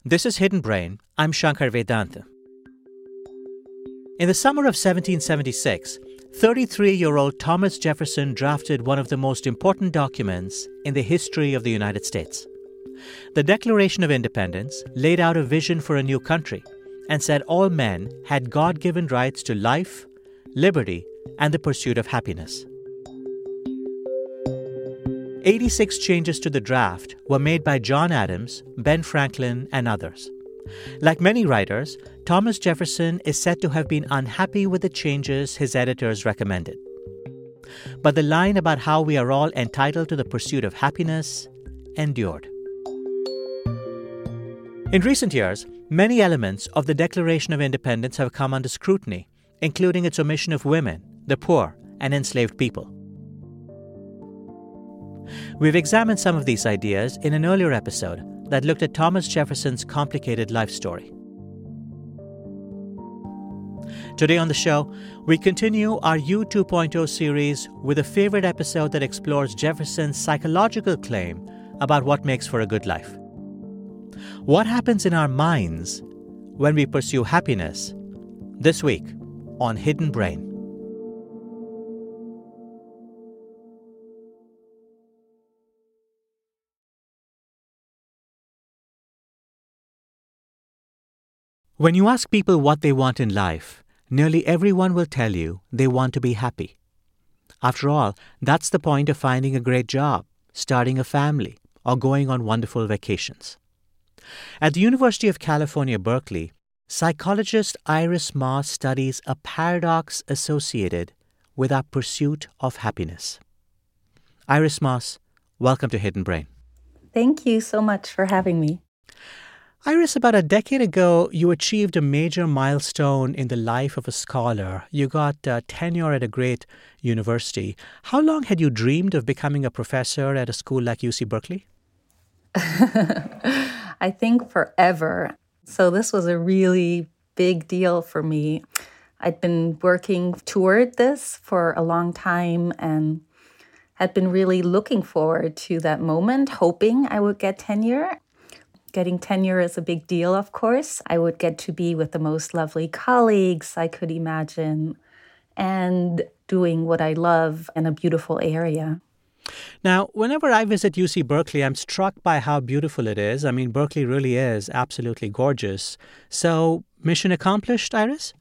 This is Hidden Brain. I'm Shankar Vedanta. In the summer of 1776, 33-year-old Thomas Jefferson drafted one of the most important documents in the history of the United States. The Declaration of Independence laid out a vision for a new country and said all men had God-given rights to life, liberty, and the pursuit of happiness. 86 changes to the draft were made by John Adams, Ben Franklin, and others. Like many writers, Thomas Jefferson is said to have been unhappy with the changes his editors recommended. But the line about how we are all entitled to the pursuit of happiness endured. In recent years, many elements of the Declaration of Independence have come under scrutiny, including its omission of women, the poor, and enslaved people. We've examined some of these ideas in an earlier episode that looked at Thomas Jefferson's complicated life story. Today on the show, we continue our U 2.0 series with a favorite episode that explores Jefferson's psychological claim about what makes for a good life. What happens in our minds when we pursue happiness? This week on Hidden Brain. When you ask people what they want in life, nearly everyone will tell you they want to be happy. After all, that's the point of finding a great job, starting a family, or going on wonderful vacations. At the University of California, Berkeley, psychologist Iris Moss studies a paradox associated with our pursuit of happiness. Iris Moss, welcome to Hidden Brain. Thank you so much for having me. Iris, about a decade ago, you achieved a major milestone in the life of a scholar. You got tenure at a great university. How long had you dreamed of becoming a professor at a school like UC Berkeley? I think forever. So this was a really big deal for me. I'd been working toward this for a long time and had been really looking forward to that moment, hoping I would get tenure. Getting tenure is a big deal, of course. I would get to be with the most lovely colleagues I could imagine and doing what I love in a beautiful area. Now, whenever I visit UC Berkeley, I'm struck by how beautiful it is. I mean, Berkeley really is absolutely gorgeous. So, mission accomplished, Iris?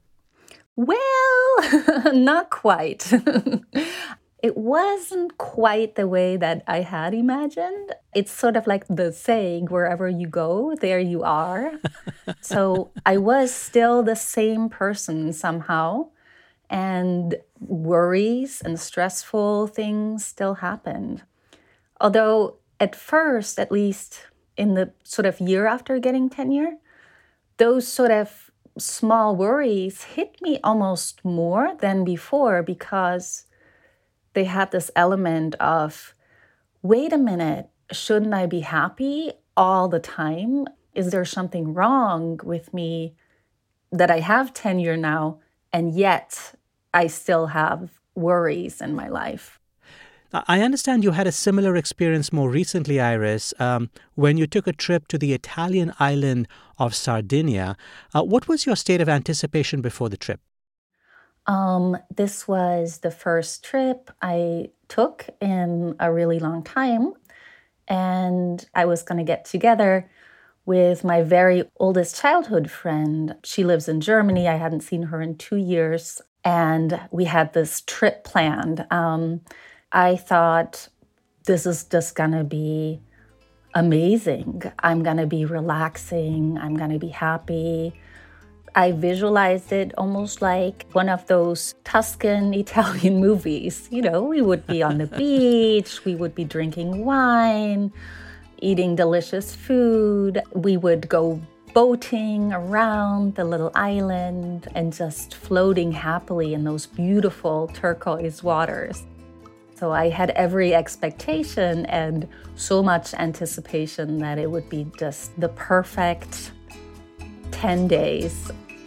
Well, not quite. It wasn't quite the way that I had imagined. It's sort of like the saying, wherever you go, there you are. So I was still the same person somehow, and worries and stressful things still happened. Although at first, at least in the sort of year after getting tenure, those sort of small worries hit me almost more than before because they had this element of, wait a minute, shouldn't I be happy all the time? Is there something wrong with me that I have tenure now, and yet I still have worries in my life? I understand you had a similar experience more recently, Iris, when you took a trip to the Italian island of Sardinia. What was your state of anticipation before the trip? This was the first trip I took in a really long time, and I was going to get together with my very oldest childhood friend. She lives in Germany. I hadn't seen her in 2 years, and we had this trip planned. I thought, this is just going to be amazing. I'm going to be relaxing. I'm going to be happy. I visualized it almost like one of those Tuscan Italian movies. You know, we would be on the beach, we would be drinking wine, eating delicious food. We would go boating around the little island and just floating happily in those beautiful turquoise waters. So I had every expectation and so much anticipation that it would be just the perfect 10 days.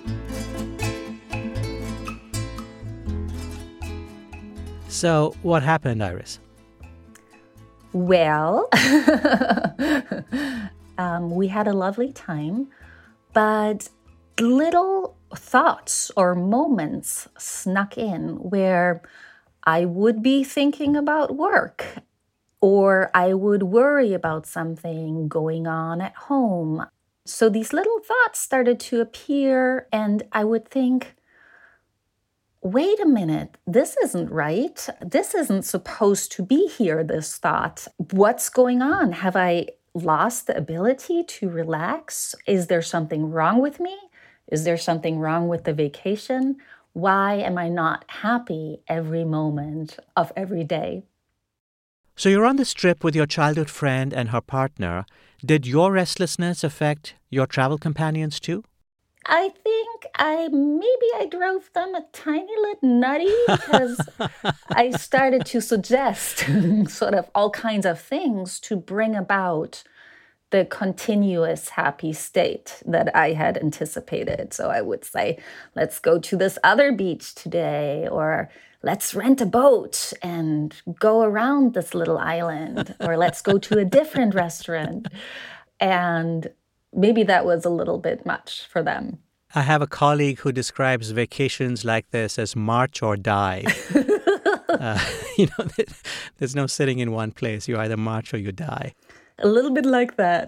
So what happened, Iris? Well, We had a lovely time, but little thoughts or moments snuck in where I would be thinking about work, or I would worry about something going on at home. So these little thoughts started to appear, and I would think, wait a minute, this isn't right. This isn't supposed to be here, this thought. What's going on? Have I lost the ability to relax? Is there something wrong with me? Is there something wrong with the vacation? Why am I not happy every moment of every day? So you're on this trip with your childhood friend and her partner. Did your restlessness affect your travel companions too? I think I drove them a tiny little nutty because I started to suggest sort of all kinds of things to bring about the continuous happy state that I had anticipated. So I would say, let's go to this other beach today, or let's rent a boat and go around this little island, or let's go to a different restaurant. And maybe that was a little bit much for them. I have a colleague who describes vacations like this as march or die. uh, you know, there's no sitting in one place. You either march or you die. A little bit like that.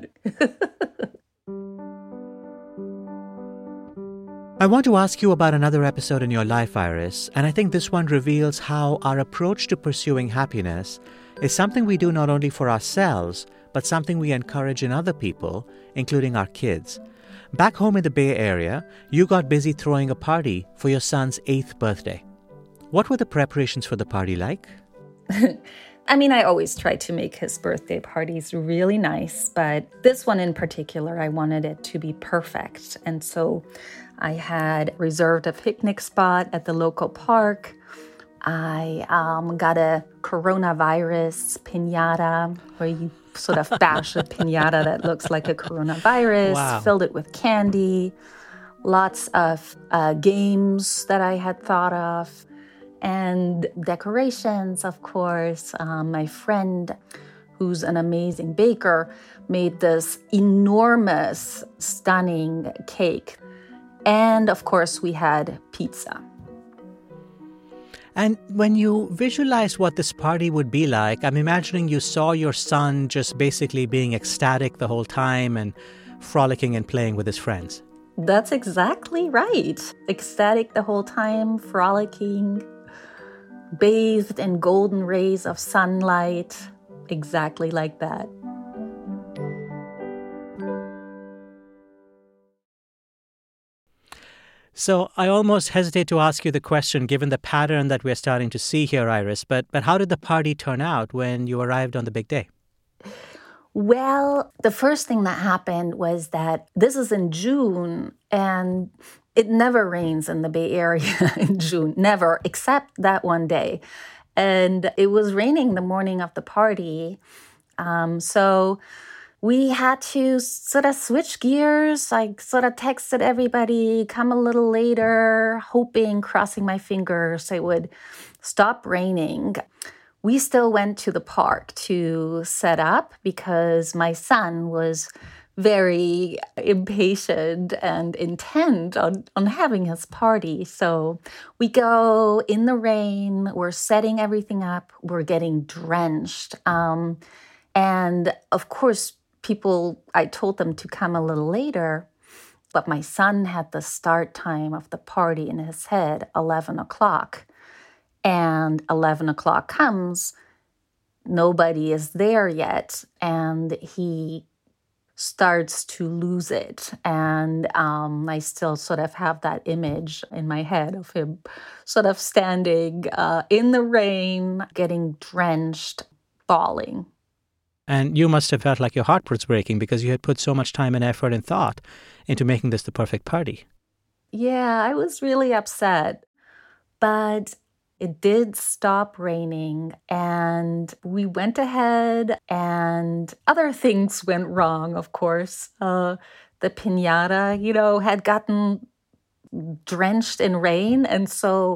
I want to ask you about another episode in your life, Iris, and I think this one reveals how our approach to pursuing happiness is something we do not only for ourselves, but something we encourage in other people, including our kids. Back home in the Bay Area, you got busy throwing a party for your son's 8th birthday. What were the preparations for the party like? I always try to make his birthday parties really nice, but this one in particular, I wanted it to be perfect. And so I had reserved a picnic spot at the local park. I got a coronavirus piñata where you sort of bash a piñata that looks like a coronavirus, Wow. Filled it with candy, lots of games that I had thought of, and decorations, of course. My friend, who's an amazing baker, made this enormous, stunning cake. And of course, we had pizza. And when you visualize what this party would be like, I'm imagining you saw your son just basically being ecstatic the whole time and frolicking and playing with his friends. That's exactly right. Ecstatic the whole time, frolicking, bathed in golden rays of sunlight, exactly like that. So I almost hesitate to ask you the question, given the pattern that we're starting to see here, Iris, but how did the party turn out when you arrived on the big day? Well, the first thing that happened was that this is in June, and it never rains in the Bay Area in June, never, except that one day. And it was raining the morning of the party. So we had to sort of switch gears. I sort of texted everybody, come a little later, hoping, crossing my fingers, it would stop raining. We still went to the park to set up because my son was very impatient and intent on having his party. So we go in the rain, we're setting everything up, we're getting drenched. And of course, I told them to come a little later, but my son had the start time of the party in his head, 11 o'clock. And 11 o'clock comes, nobody is there yet, and he starts to lose it. And I still sort of have that image in my head of him sort of standing in the rain, getting drenched, bawling. And you must have felt like your heart was breaking because you had put so much time and effort and thought into making this the perfect party. Yeah, I was really upset. But it did stop raining, and we went ahead, and other things went wrong, of course. The piñata, had gotten drenched in rain, and so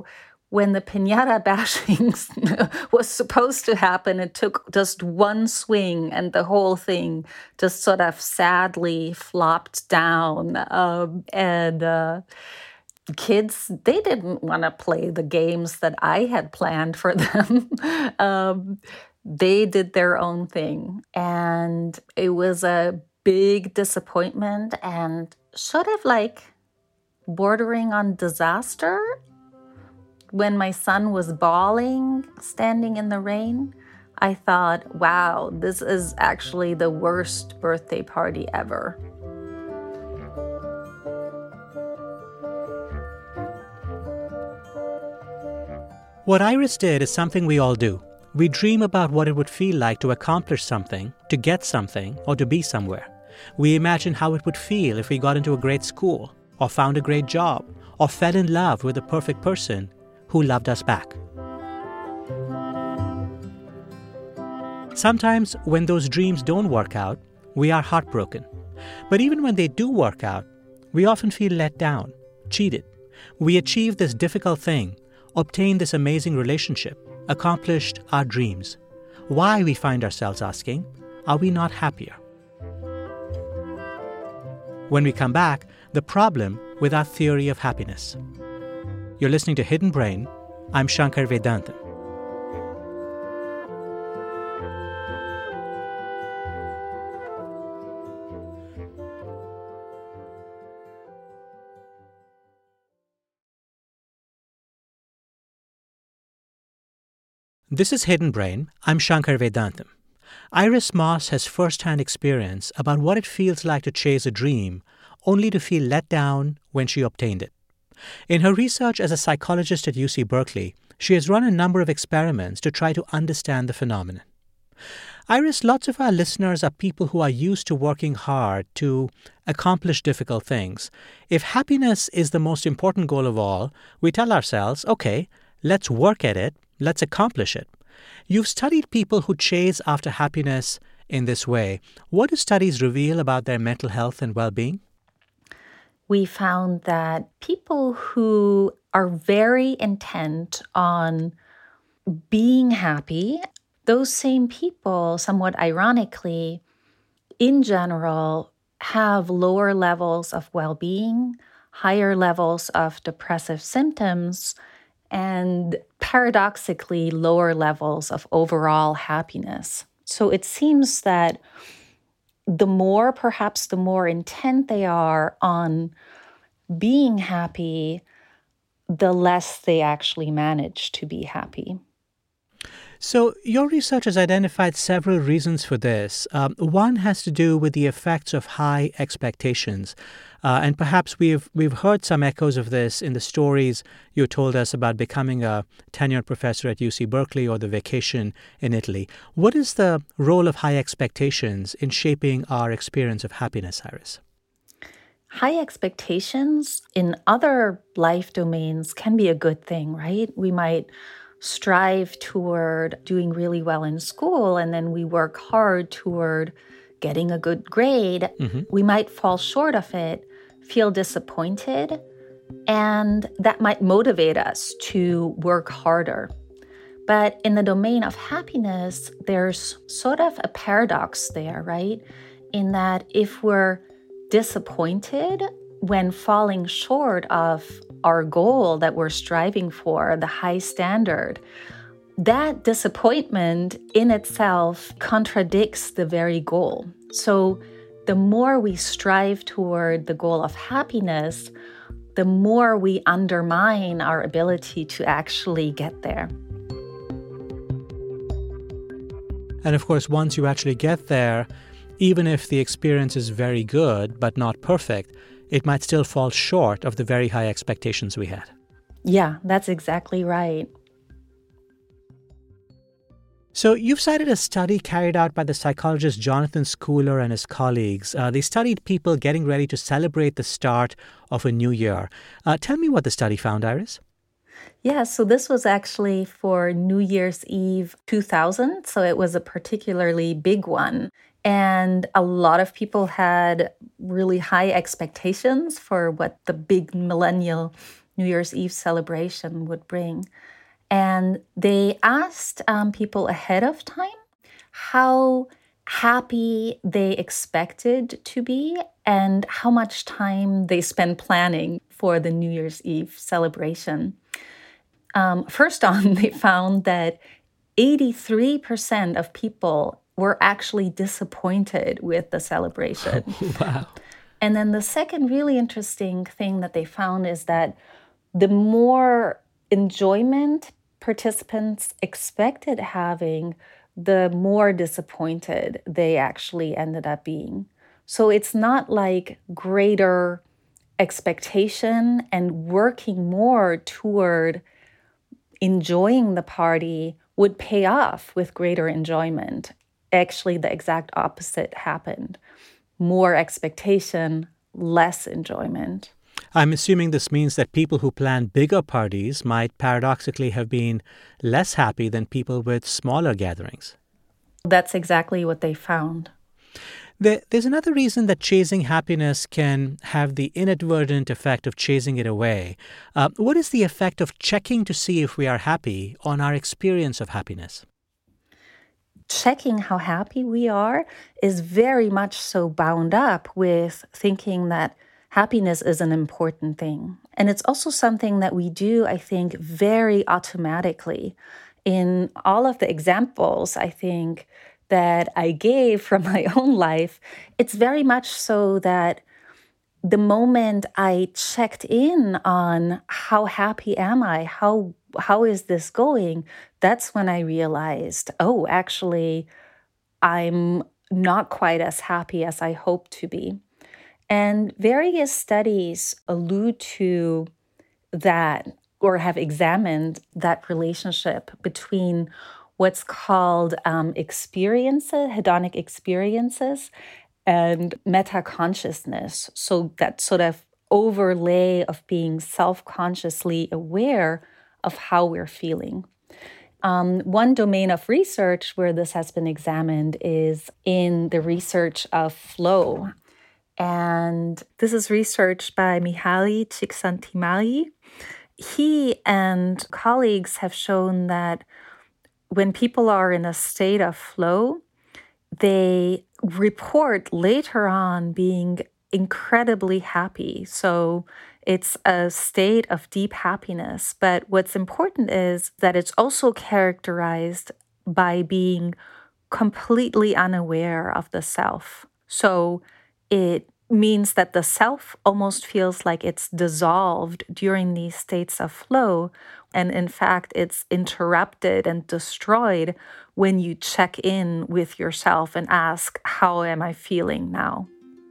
when the piñata bashing was supposed to happen, it took just one swing and the whole thing just sort of sadly flopped down. And kids, they didn't want to play the games that I had planned for them. They did their own thing. And it was a big disappointment and sort of like bordering on disaster. When my son was bawling, standing in the rain, I thought, wow, this is actually the worst birthday party ever. What Iris did is something we all do. We dream about what it would feel like to accomplish something, to get something, or to be somewhere. We imagine how it would feel if we got into a great school, or found a great job, or fell in love with the perfect person who loved us back. Sometimes when those dreams don't work out, we are heartbroken. But even when they do work out, we often feel let down, cheated. We achieved this difficult thing, obtained this amazing relationship, accomplished our dreams. Why, we find ourselves asking, are we not happier? When we come back, the problem with our theory of happiness. You're listening to Hidden Brain. I'm Shankar Vedantam. This is Hidden Brain. I'm Shankar Vedantam. Iris Moss has first-hand experience about what it feels like to chase a dream, only to feel let down when she obtained it. In her research as a psychologist at UC Berkeley, she has run a number of experiments to try to understand the phenomenon. Iris, lots of our listeners are people who are used to working hard to accomplish difficult things. If happiness is the most important goal of all, we tell ourselves, okay, let's work at it, let's accomplish it. You've studied people who chase after happiness in this way. What do studies reveal about their mental health and well-being? We found that people who are very intent on being happy, those same people, somewhat ironically, in general, have lower levels of well-being, higher levels of depressive symptoms, and paradoxically, lower levels of overall happiness. So it seems that perhaps the more intent they are on being happy, the less they actually manage to be happy. So your research has identified several reasons for this. One has to do with the effects of high expectations. And perhaps we've heard some echoes of this in the stories you told us about becoming a tenured professor at UC Berkeley or the vacation in Italy. What is the role of high expectations in shaping our experience of happiness, Iris? High expectations in other life domains can be a good thing, right? We might strive toward doing really well in school, and then we work hard toward getting a good grade. We might fall short of it, feel disappointed, and that might motivate us to work harder. But in the domain of happiness, there's sort of a paradox there, right? In that if we're disappointed when falling short of our goal that we're striving for, the high standard, that disappointment in itself contradicts the very goal. So the more we strive toward the goal of happiness, the more we undermine our ability to actually get there. And of course, once you actually get there, even if the experience is very good but not perfect, it might still fall short of the very high expectations we had. Yeah, that's exactly right. So you've cited a study carried out by the psychologist Jonathan Schooler and his colleagues. They studied people getting ready to celebrate the start of a new year. Tell me what the study found, Iris. Yeah, so this was actually for New Year's Eve 2000, so it was a particularly big one. And a lot of people had really high expectations for what the big millennial New Year's Eve celebration would bring. And they asked people ahead of time how happy they expected to be and how much time they spent planning for the New Year's Eve celebration. First on, they found that 83% of people were actually disappointed with the celebration. Wow. And then the second really interesting thing that they found is that the more enjoyment participants expected having, the more disappointed they actually ended up being. So it's not like greater expectation and working more toward enjoying the party would pay off with greater enjoyment. Actually, the exact opposite happened. More expectation, less enjoyment. I'm assuming this means that people who plan bigger parties might paradoxically have been less happy than people with smaller gatherings. That's exactly what they found. There's another reason that chasing happiness can have the inadvertent effect of chasing it away. What is the effect of checking to see if we are happy on our experience of happiness? Checking how happy we are is very much so bound up with thinking that happiness is an important thing. And it's also something that we do, I think, very automatically. In all of the examples, I think, that I gave from my own life, it's very much so that the moment I checked in on how happy am I, how is this going, that's when I realized, oh, actually, I'm not quite as happy as I hoped to be. And various studies allude to that or have examined that relationship between what's called hedonic experiences, and meta-consciousness. So that sort of overlay of being self-consciously aware of how we're feeling. One domain of research where this has been examined is in the research of flow. And this is research by Mihaly Csikszentmihalyi. He and colleagues have shown that when people are in a state of flow, they report later on being incredibly happy. So it's a state of deep happiness. But what's important is that it's also characterized by being completely unaware of the self. So it means that the self almost feels like it's dissolved during these states of flow. And in fact, it's interrupted and destroyed when you check in with yourself and ask, how am I feeling now?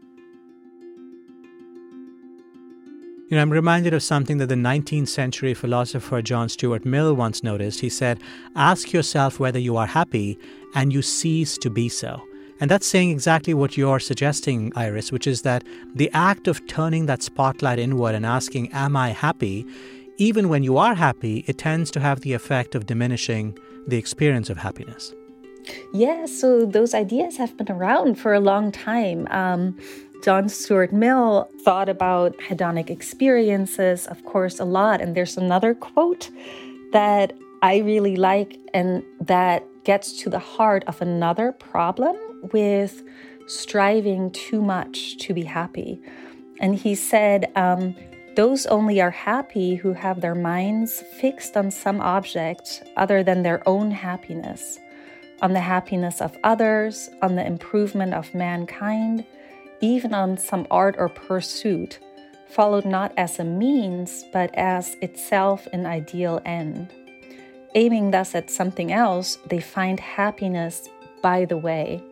I'm reminded of something that the 19th century philosopher John Stuart Mill once noticed. He said, ask yourself whether you are happy and you cease to be so. And that's saying exactly what you're suggesting, Iris, which is that the act of turning that spotlight inward and asking, am I happy? Even when you are happy, it tends to have the effect of diminishing the experience of happiness. Yeah, so those ideas have been around for a long time. John Stuart Mill thought about hedonic experiences, of course, a lot. And there's another quote that I really like, and that gets to the heart of another problem with striving too much to be happy. And he said, those only are happy who have their minds fixed on some object other than their own happiness, on the happiness of others, on the improvement of mankind, even on some art or pursuit, followed not as a means, but as itself an ideal end. Aiming thus at something else, they find happiness by the way.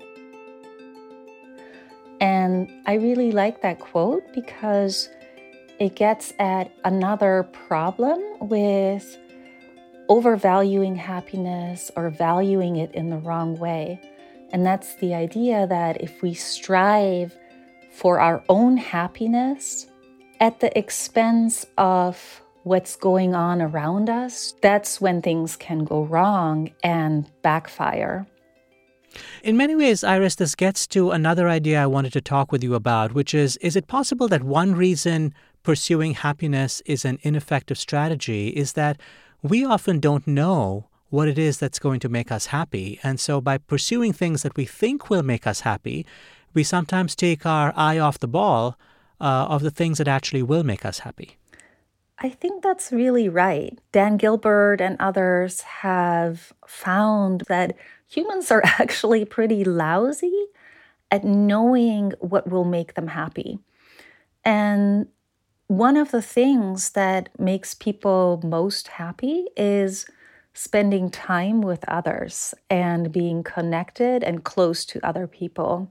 And I really like that quote because it gets at another problem with overvaluing happiness or valuing it in the wrong way. And that's the idea that if we strive for our own happiness at the expense of what's going on around us, that's when things can go wrong and backfire. In many ways, Iris, this gets to another idea I wanted to talk with you about, which is it possible that one reason pursuing happiness is an ineffective strategy is that we often don't know what it is that's going to make us happy. And so by pursuing things that we think will make us happy, we sometimes take our eye off the ball of the things that actually will make us happy. I think that's really right. Dan Gilbert and others have found that humans are actually pretty lousy at knowing what will make them happy. And one of the things that makes people most happy is spending time with others and being connected and close to other people.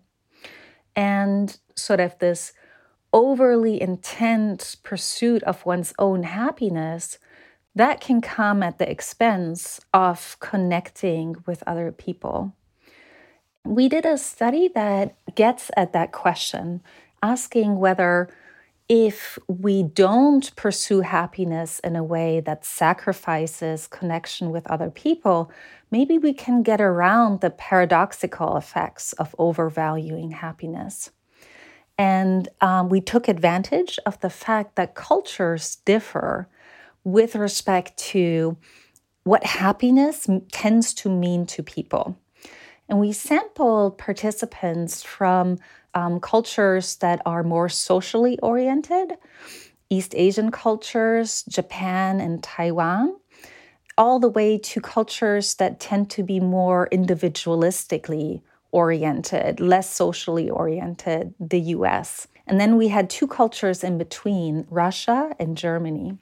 And sort of this overly intense pursuit of one's own happiness, that can come at the expense of connecting with other people. We did a study that gets at that question, asking whether if we don't pursue happiness in a way that sacrifices connection with other people, maybe we can get around the paradoxical effects of overvaluing happiness. And we took advantage of the fact that cultures differ with respect to what happiness tends to mean to people. And we sampled participants from cultures that are more socially oriented, East Asian cultures, Japan and Taiwan, all the way to cultures that tend to be more individualistically oriented, less socially oriented, the US. And then we had two cultures in between, Russia and Germany.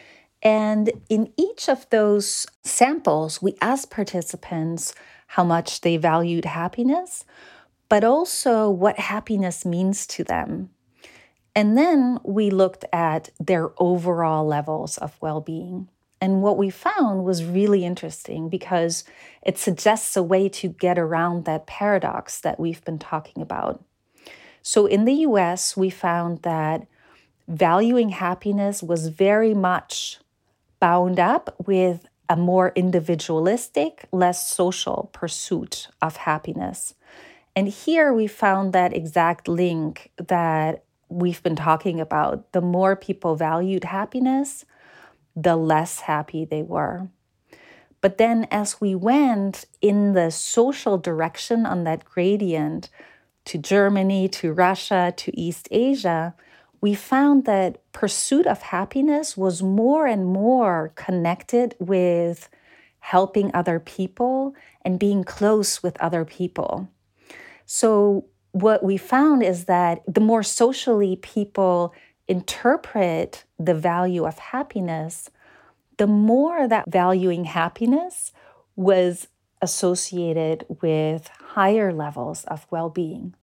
And in each of those samples, we asked participants how much they valued happiness, but also what happiness means to them. And then we looked at their overall levels of well-being. And what we found was really interesting because it suggests a way to get around that paradox that we've been talking about. So in the US, we found that valuing happiness was very much bound up with a more individualistic, less social pursuit of happiness. And here we found that exact link that we've been talking about. The more people valued happiness, the less happy they were. But then as we went in the social direction on that gradient to Germany, to Russia, to East Asia, we found that pursuit of happiness was more and more connected with helping other people and being close with other people. So what we found is that the more socially people interpret the value of happiness, the more that valuing happiness was associated with higher levels of well-being.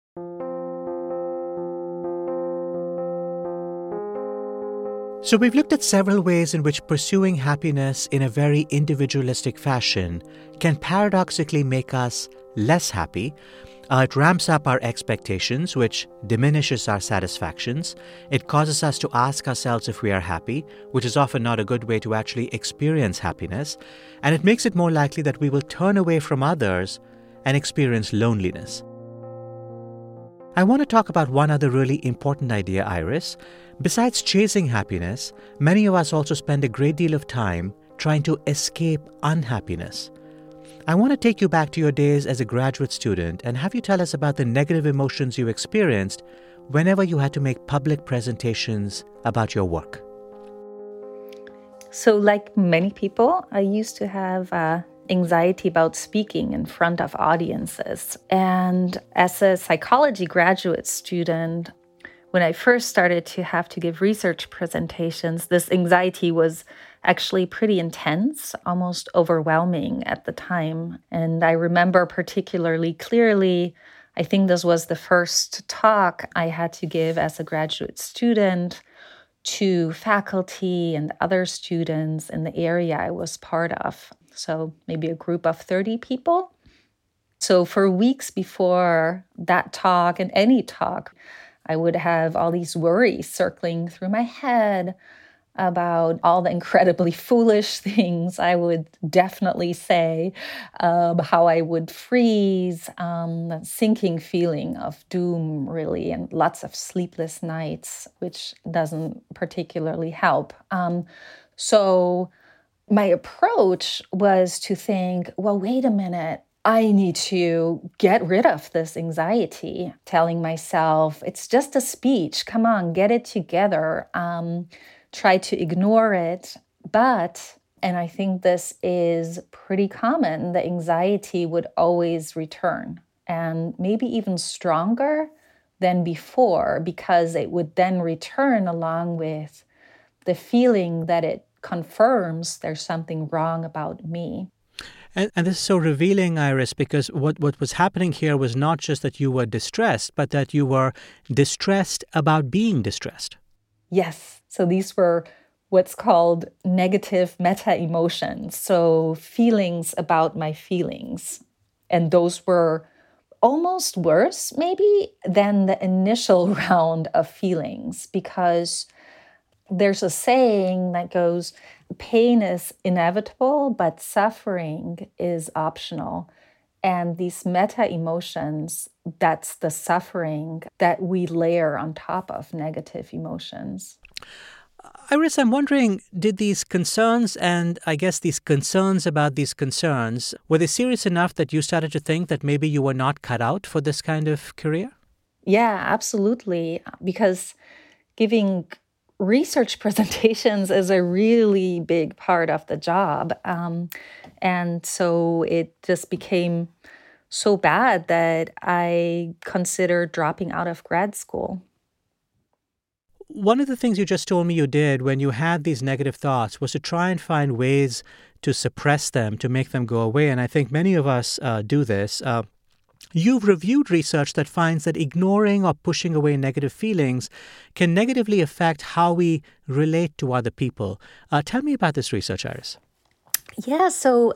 So we've looked at several ways in which pursuing happiness in a very individualistic fashion can paradoxically make us less happy. It ramps up our expectations, which diminishes our satisfactions. It causes us to ask ourselves if we are happy, which is often not a good way to actually experience happiness. And it makes it more likely that we will turn away from others and experience loneliness. I want to talk about one other really important idea, Iris. Besides chasing happiness, many of us also spend a great deal of time trying to escape unhappiness. I want to take you back to your days as a graduate student and have you tell us about the negative emotions you experienced whenever you had to make public presentations about your work. So like many people, I used to have anxiety about speaking in front of audiences. And as a psychology graduate student, when I first started to have to give research presentations, this anxiety was actually pretty intense, almost overwhelming at the time. And I remember particularly clearly, I think this was the first talk I had to give as a graduate student to faculty and other students in the area I was part of. So maybe a group of 30 people. So for weeks before that talk and any talk, I would have all these worries circling through my head. about all the incredibly foolish things I would definitely say, how I would freeze, that sinking feeling of doom, really, and lots of sleepless nights, which doesn't particularly help. So my approach was to think, well, wait a minute. I need to get rid of this anxiety, telling myself, it's just a speech. Come on, get it together. Try to ignore it. But, and I think this is pretty common, the anxiety would always return and maybe even stronger than before, because it would then return along with the feeling that it confirms there's something wrong about me. And this is so revealing, Iris, because what was happening here was not just that you were distressed, but that you were distressed about being distressed. Yes. So these were what's called negative meta emotions. So feelings about my feelings. And those were almost worse, maybe, than the initial round of feelings, because there's a saying that goes, pain is inevitable, but suffering is optional. And these meta emotions, that's the suffering that we layer on top of negative emotions. Iris, I'm wondering, did these concerns and I guess these concerns about these concerns, were they serious enough that you started to think that maybe you were not cut out for this kind of career? Yeah, absolutely. Because giving research presentations is a really big part of the job. And so it just became so bad that I considered dropping out of grad school. One of the things you just told me you did when you had these negative thoughts was to try and find ways to suppress them, to make them go away. And I think many of us do this. You've reviewed research that finds that ignoring or pushing away negative feelings can negatively affect how we relate to other people. Tell me about this research, Iris. Yeah, so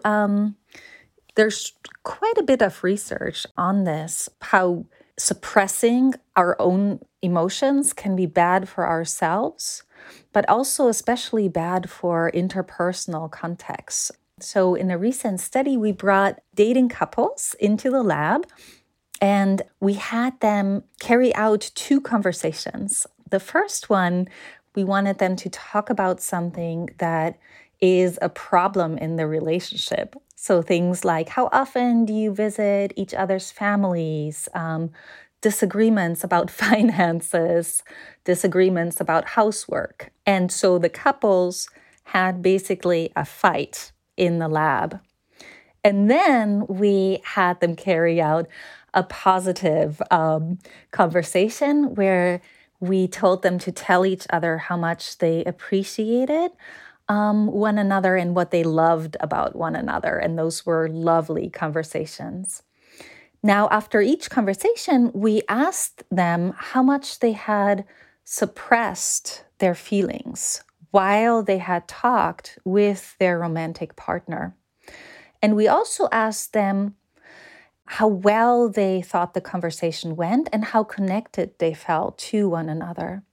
there's quite a bit of research on this, how suppressing our own emotions can be bad for ourselves, but also especially bad for interpersonal contexts. So, in a recent study, we brought dating couples into the lab and we had them carry out two conversations. The first one, we wanted them to talk about something that is a problem in the relationship. So things like, how often do you visit each other's families? Disagreements about finances, disagreements about housework. And so the couples had basically a fight in the lab. And then we had them carry out a positive conversation where we told them to tell each other how much they appreciated one another and what they loved about one another. And those were lovely conversations. Now, after each conversation, we asked them how much they had suppressed their feelings while they had talked with their romantic partner. And we also asked them how well they thought the conversation went and how connected they felt to one another.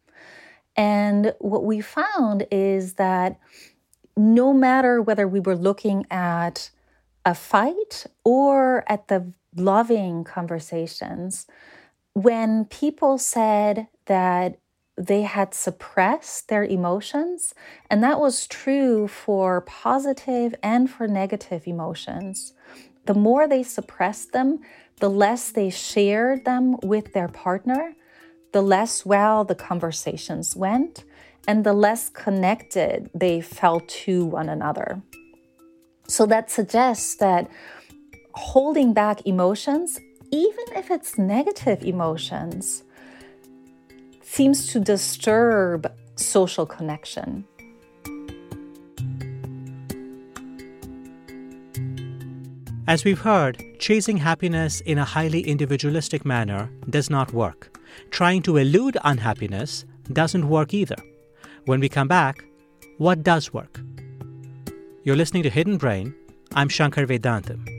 And what we found is that no matter whether we were looking at a fight or at the loving conversations, when people said that they had suppressed their emotions, and that was true for positive and for negative emotions, the more they suppressed them, the less they shared them with their partner, the less well the conversations went, and the less connected they felt to one another. So that suggests that holding back emotions, even if it's negative emotions, seems to disturb social connection. As we've heard, chasing happiness in a highly individualistic manner does not work. Trying to elude unhappiness doesn't work either. When we come back, what does work? You're listening to Hidden Brain. I'm Shankar Vedantam.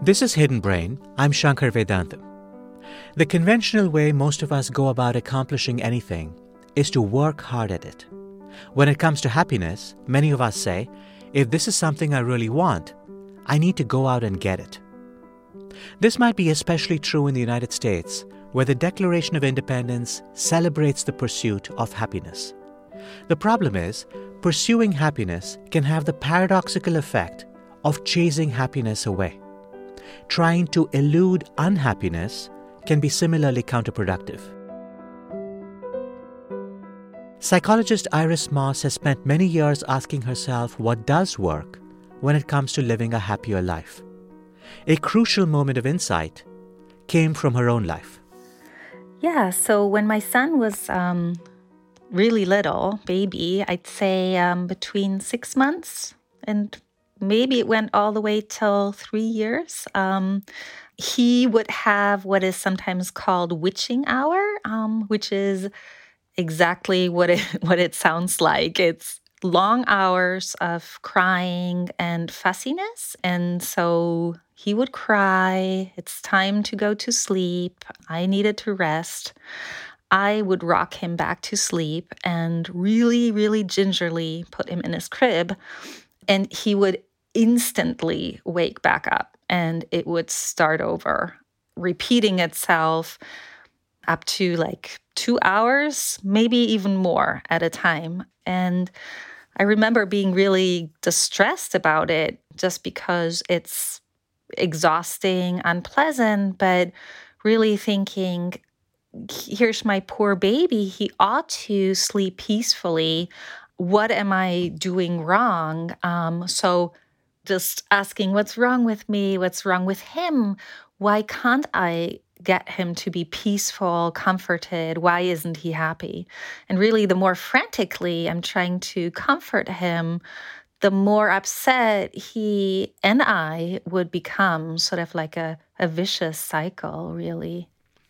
This is Hidden Brain. I'm Shankar Vedantam. The conventional way most of us go about accomplishing anything is to work hard at it. When it comes to happiness, many of us say, if this is something I really want, I need to go out and get it. This might be especially true in the United States, where the Declaration of Independence celebrates the pursuit of happiness. The problem is, pursuing happiness can have the paradoxical effect of chasing happiness away. Trying to elude unhappiness can be similarly counterproductive. Psychologist Iris Moss has spent many years asking herself what does work when it comes to living a happier life. A crucial moment of insight came from her own life. Yeah, so when my son was really little, baby, I'd say between 6 months and maybe it went all the way till 3 years, he would have what is sometimes called witching hour, which is exactly what it sounds like. It's long hours of crying and fussiness. And so he would cry. It's time to go to sleep. I needed to rest. I would rock him back to sleep and really, really gingerly put him in his crib. And he would instantly wake back up and it would start over, repeating itself up to like 2 hours, maybe even more at a time. And I remember being really distressed about it just because it's exhausting, unpleasant, but really thinking, here's my poor baby. He ought to sleep peacefully. What am I doing wrong? So just asking, what's wrong with me? What's wrong with him? Why can't I get him to be peaceful, comforted? Why isn't he happy? And really, the more frantically I'm trying to comfort him, the more upset he and I would become, sort of like a vicious cycle, really.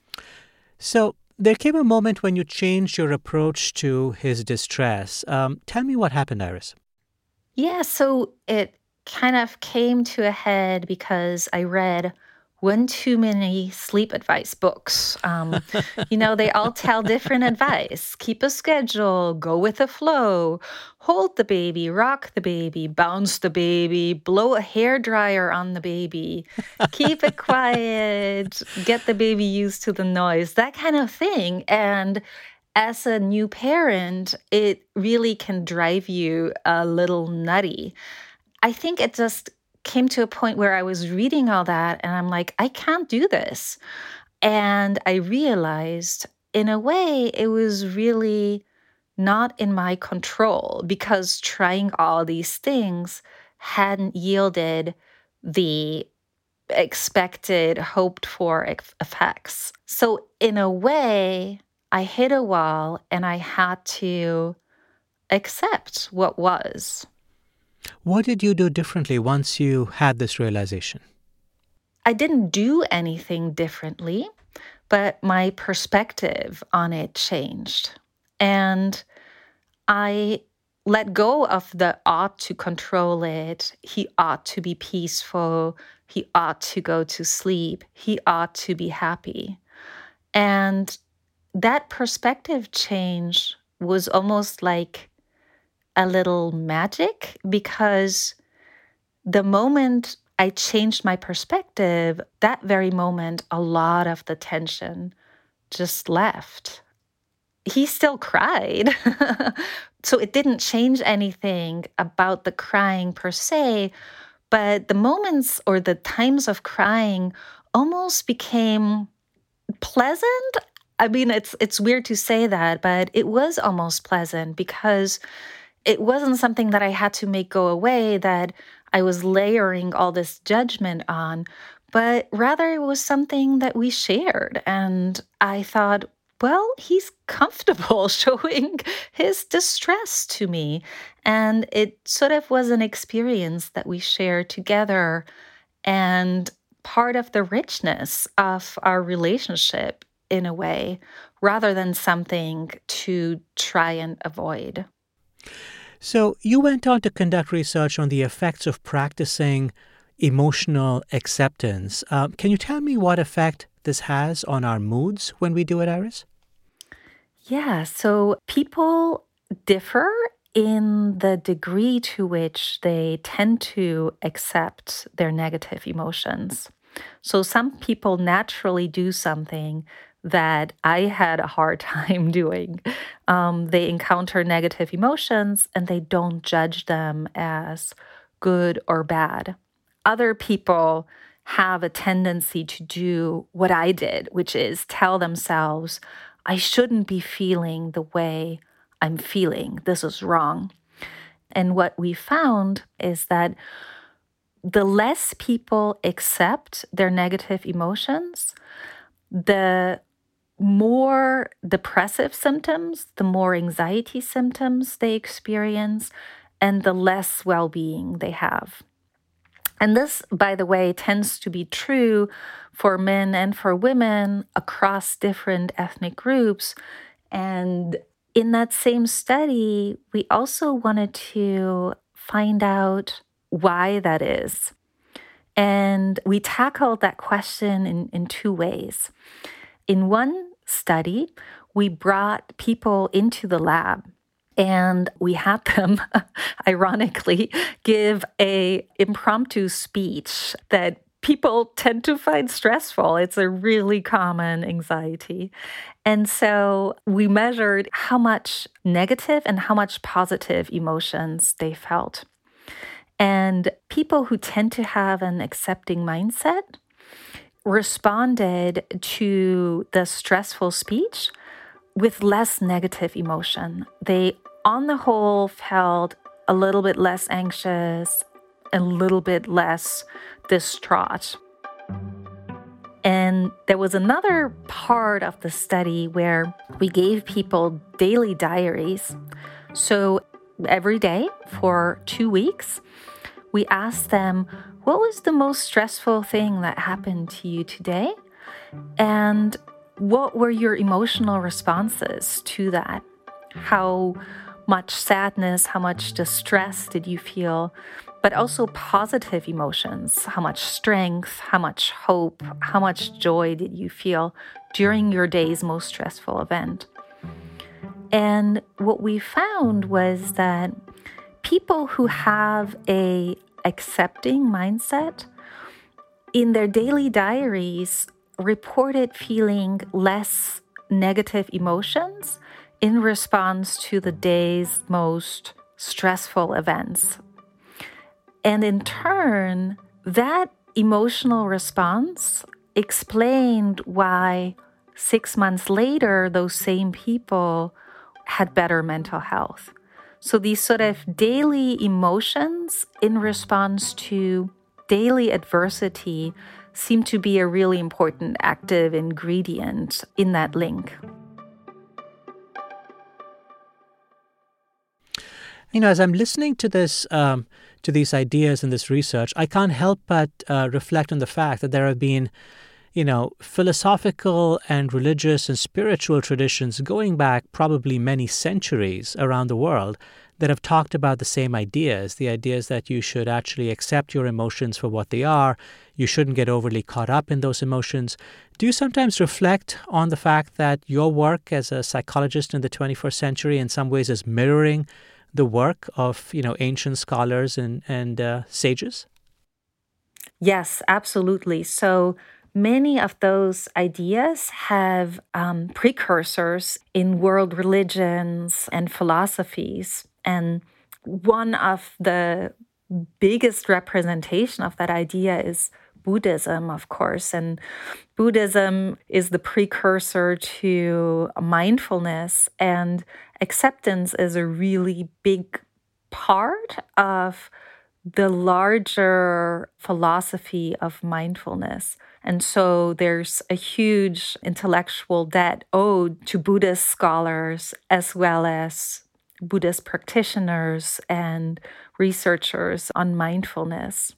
So there came a moment when you changed your approach to his distress. Tell me what happened, Iris. Yeah, so it kind of came to a head because I read one too many sleep advice books. They all tell different advice. Keep a schedule, go with the flow, hold the baby, rock the baby, bounce the baby, blow a hairdryer on the baby, keep it quiet, get the baby used to the noise, that kind of thing. And as a new parent, it really can drive you a little nutty. I think it just came to a point where I was reading all that and I'm like, I can't do this. And I realized in a way it was really not in my control because trying all these things hadn't yielded the expected, hoped for effects. So in a way, I hit a wall and I had to accept what was. What did you do differently once you had this realization? I didn't do anything differently, but my perspective on it changed. And I let go of the ought to control it. He ought to be peaceful. He ought to go to sleep. He ought to be happy. And that perspective change was almost like a little magic because the moment I changed my perspective, that very moment, a lot of the tension just left. He still cried. So it didn't change anything about the crying per se, but the moments or the times of crying almost became pleasant. I mean, it's weird to say that, but it was almost pleasant because it wasn't something that I had to make go away, that I was layering all this judgment on, but rather it was something that we shared. And I thought, well, he's comfortable showing his distress to me. And it sort of was an experience that we shared together and part of the richness of our relationship in a way, rather than something to try and avoid. So you went on to conduct research on the effects of practicing emotional acceptance. Can you tell me what effect this has on our moods when we do it, Iris? Yeah, so people differ in the degree to which they tend to accept their negative emotions. So some people naturally do something that I had a hard time doing. They encounter negative emotions and they don't judge them as good or bad. Other people have a tendency to do what I did, which is tell themselves, I shouldn't be feeling the way I'm feeling. This is wrong. And what we found is that the less people accept their negative emotions, the more depressive symptoms, the more anxiety symptoms they experience, and the less well being they have. And this, by the way, tends to be true for men and for women across different ethnic groups. And in that same study, we also wanted to find out why that is. And we tackled that question in two ways. In one study, we brought people into the lab and we had them, ironically, give a impromptu speech that people tend to find stressful. It's a really common anxiety. And so we measured how much negative and how much positive emotions they felt. And people who tend to have an accepting mindset responded to the stressful speech with less negative emotion. They, on the whole, felt a little bit less anxious, a little bit less distraught. And there was another part of the study where we gave people daily diaries. So every day for 2 weeks, we asked them, what was the most stressful thing that happened to you today? And what were your emotional responses to that? How much sadness, how much distress did you feel? But also positive emotions, how much strength, how much hope, how much joy did you feel during your day's most stressful event? And what we found was that people who have a accepting mindset in their daily diaries reported feeling less negative emotions in response to the day's most stressful events. And in turn, that emotional response explained why 6 months later, those same people had better mental health. So these sort of daily emotions in response to daily adversity seem to be a really important active ingredient in that link. As I'm listening to this, to these ideas and this research, I can't help but reflect on the fact that there have been, philosophical and religious and spiritual traditions going back probably many centuries around the world that have talked about the same ideas, the ideas that you should actually accept your emotions for what they are. You shouldn't get overly caught up in those emotions. Do you sometimes reflect on the fact that your work as a psychologist in the 21st century in some ways is mirroring the work of, ancient scholars and sages? Yes, absolutely. So many of those ideas have precursors in world religions and philosophies. And one of the biggest representation of that idea is Buddhism, of course. And Buddhism is the precursor to mindfulness, and acceptance is a really big part of the larger philosophy of mindfulness. And so there's a huge intellectual debt owed to Buddhist scholars as well as Buddhist practitioners and researchers on mindfulness.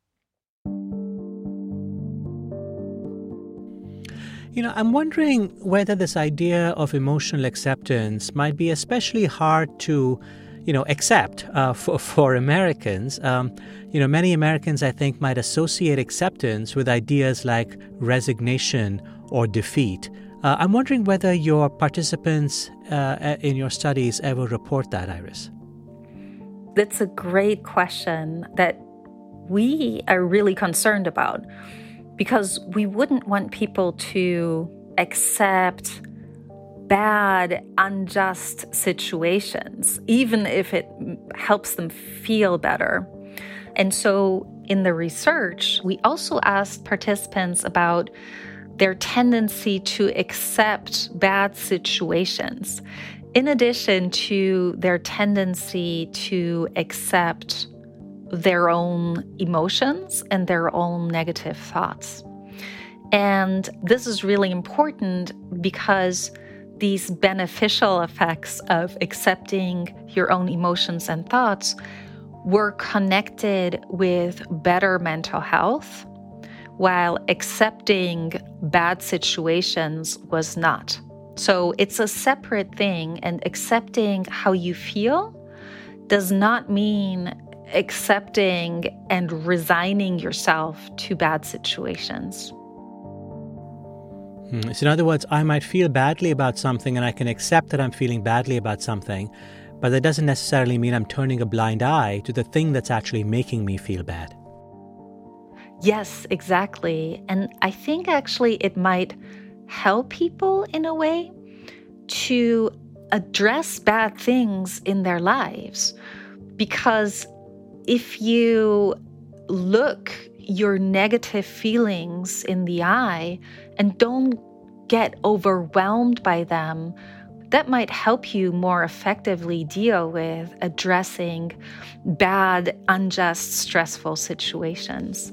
I'm wondering whether this idea of emotional acceptance might be especially hard to Except for Americans. Many Americans, I think, might associate acceptance with ideas like resignation or defeat. I'm wondering whether your participants in your studies ever report that, Iris. That's a great question that we are really concerned about, because we wouldn't want people to accept bad, unjust situations, even if it helps them feel better. And so in the research, we also asked participants about their tendency to accept bad situations, in addition to their tendency to accept their own emotions and their own negative thoughts. And this is really important because these beneficial effects of accepting your own emotions and thoughts were connected with better mental health, while accepting bad situations was not. So it's a separate thing, and accepting how you feel does not mean accepting and resigning yourself to bad situations. So in other words, I might feel badly about something and I can accept that I'm feeling badly about something, but that doesn't necessarily mean I'm turning a blind eye to the thing that's actually making me feel bad. Yes, exactly. And I think actually it might help people in a way to address bad things in their lives. Because if you look your negative feelings in the eye and don't get overwhelmed by them, that might help you more effectively deal with addressing bad, unjust, stressful situations.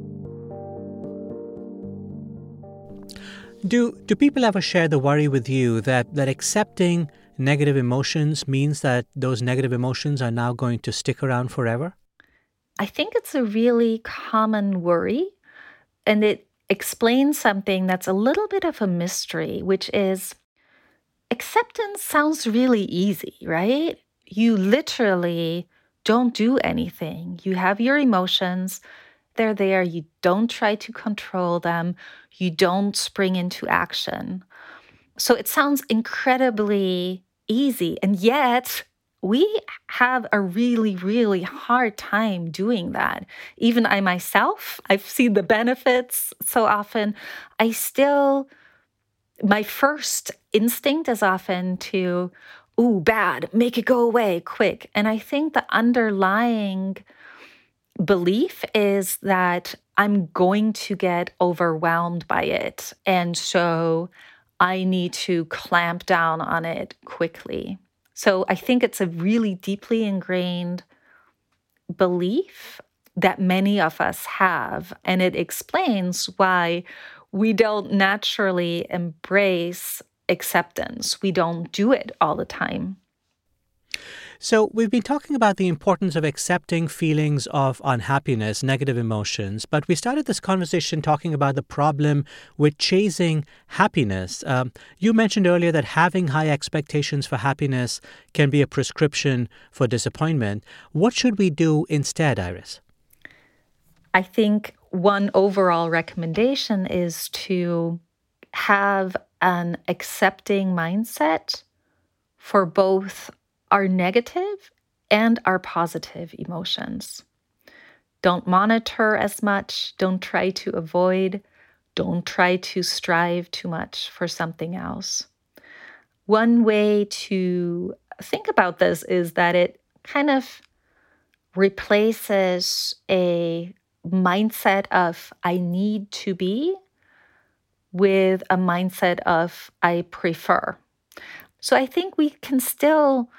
Do people ever share the worry with you that accepting negative emotions means that those negative emotions are now going to stick around forever? I think it's a really common worry, and it explains something that's a little bit of a mystery, which is acceptance sounds really easy, right? You literally don't do anything. You have your emotions, they're there. You don't try to control them. You don't spring into action. So it sounds incredibly easy. And yet, we have a really, really hard time doing that. Even I myself, I've seen the benefits so often. My first instinct is often to, ooh, bad, make it go away quick. And I think the underlying belief is that I'm going to get overwhelmed by it. And so I need to clamp down on it quickly. So I think it's a really deeply ingrained belief that many of us have. And it explains why we don't naturally embrace acceptance. We don't do it all the time. So we've been talking about the importance of accepting feelings of unhappiness, negative emotions, but we started this conversation talking about the problem with chasing happiness. You mentioned earlier that having high expectations for happiness can be a prescription for disappointment. What should we do instead, Iris? I think one overall recommendation is to have an accepting mindset for both our negative and our positive emotions. Don't monitor as much. Don't try to avoid. Don't try to strive too much for something else. One way to think about this is that it kind of replaces a mindset of I need to be with a mindset of I prefer. So I think we can still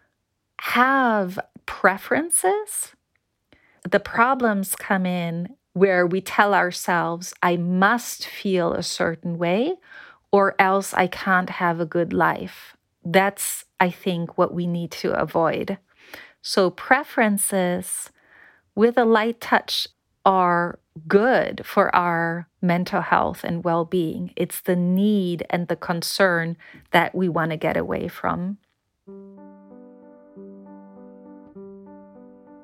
have preferences. The problems come in where we tell ourselves, I must feel a certain way or else I can't have a good life. That's, I think, what we need to avoid. So preferences with a light touch are good for our mental health and well-being. It's the need and the concern that we want to get away from.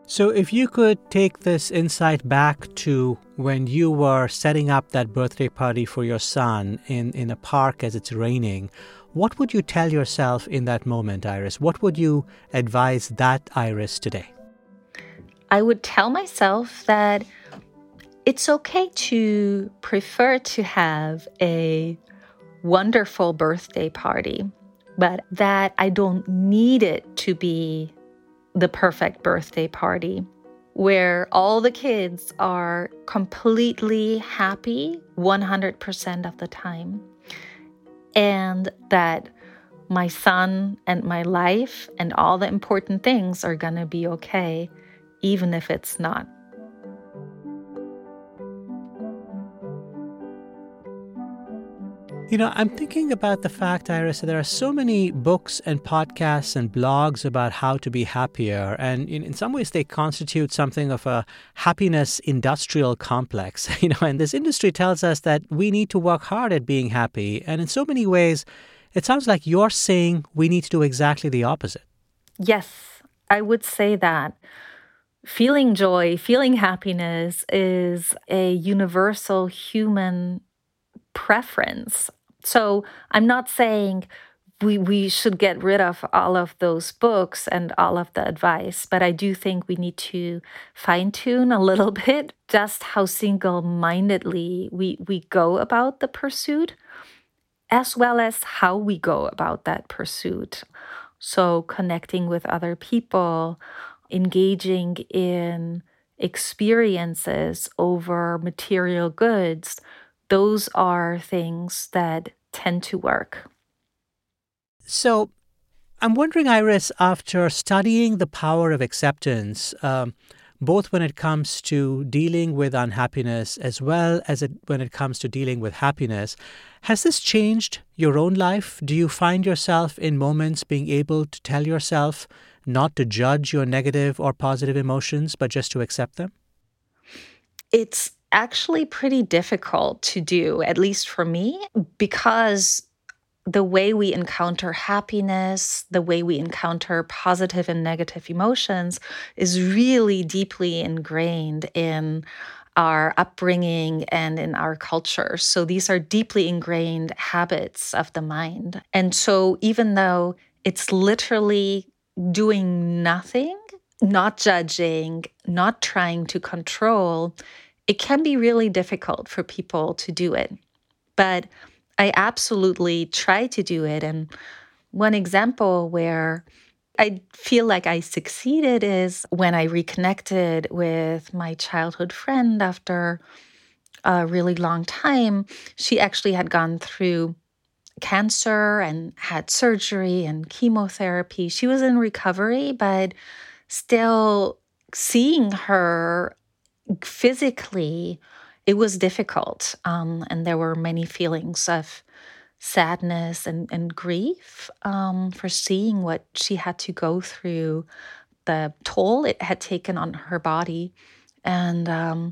So if you could take this insight back to when you were setting up that birthday party for your son in a park as it's raining, what would you tell yourself in that moment, Iris? What would you advise that Iris today? I would tell myself that it's okay to prefer to have a wonderful birthday party, but that I don't need it to be the perfect birthday party where all the kids are completely happy 100% of the time, and that my son and my life and all the important things are going to be okay, even if it's not. I'm thinking about the fact, Iris, that there are so many books and podcasts and blogs about how to be happier. And in some ways, they constitute something of a happiness industrial complex. And this industry tells us that we need to work hard at being happy. And in so many ways, it sounds like you're saying we need to do exactly the opposite. Yes, I would say that. Feeling joy, feeling happiness is a universal human preference. So I'm not saying we should get rid of all of those books and all of the advice, but I do think we need to fine-tune a little bit just how single-mindedly we go about the pursuit, as well as how we go about that pursuit. So connecting with other people, engaging in experiences over material goods, those are things that tend to work. So I'm wondering, Iris, after studying the power of acceptance, both when it comes to dealing with unhappiness as well as when it comes to dealing with happiness, has this changed your own life? Do you find yourself in moments being able to tell yourself not to judge your negative or positive emotions, but just to accept them? It's actually pretty difficult to do, at least for me, because the way we encounter happiness, the way we encounter positive and negative emotions is really deeply ingrained in our upbringing and in our culture. So these are deeply ingrained habits of the mind. And so even though it's literally doing nothing, not judging, not trying to control, it can be really difficult for people to do it. But I absolutely try to do it. And one example where I feel like I succeeded is when I reconnected with my childhood friend after a really long time. She actually had gone through cancer and had surgery and chemotherapy. She was in recovery, but still seeing her physically, it was difficult. And there were many feelings of sadness and grief for seeing what she had to go through, the toll it had taken on her body. And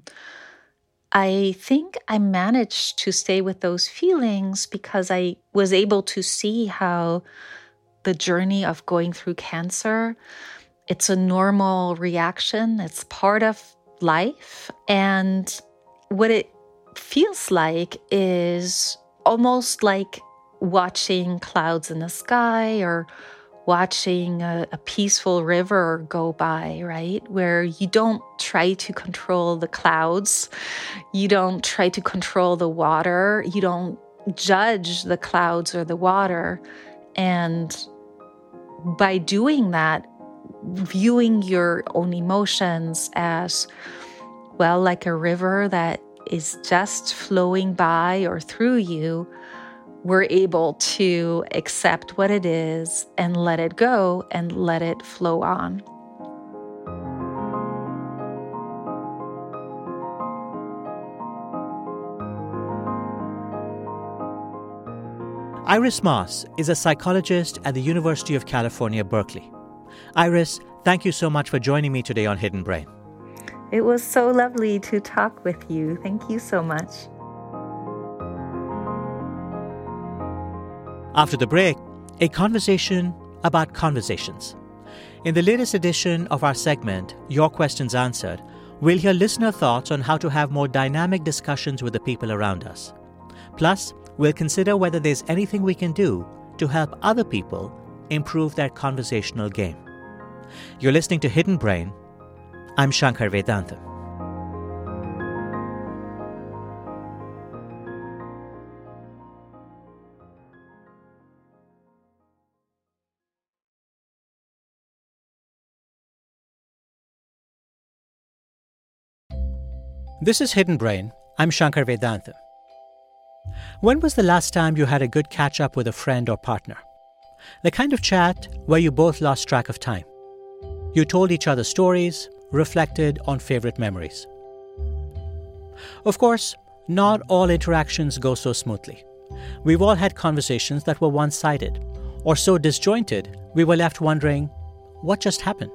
I think I managed to stay with those feelings because I was able to see how the journey of going through cancer, it's a normal reaction. It's part of life. And what it feels like is almost like watching clouds in the sky or watching a peaceful river go by, right? Where you don't try to control the clouds. You don't try to control the water. You don't judge the clouds or the water. And by doing that, viewing your own emotions as, well, like a river that is just flowing by or through you, we're able to accept what it is and let it go and let it flow on. Iris Moss is a psychologist at the University of California, Berkeley. Iris, thank you so much for joining me today on Hidden Brain. It was so lovely to talk with you. Thank you so much. After the break, a conversation about conversations. In the latest edition of our segment, Your Questions Answered, we'll hear listener thoughts on how to have more dynamic discussions with the people around us. Plus, we'll consider whether there's anything we can do to help other people improve their conversational game. You're listening to Hidden Brain. I'm Shankar Vedantam. This is Hidden Brain. I'm Shankar Vedantam. When was the last time you had a good catch-up with a friend or partner? The kind of chat where you both lost track of time. You told each other stories, reflected on favorite memories. Of course, not all interactions go so smoothly. We've all had conversations that were one-sided, or so disjointed we were left wondering, what just happened?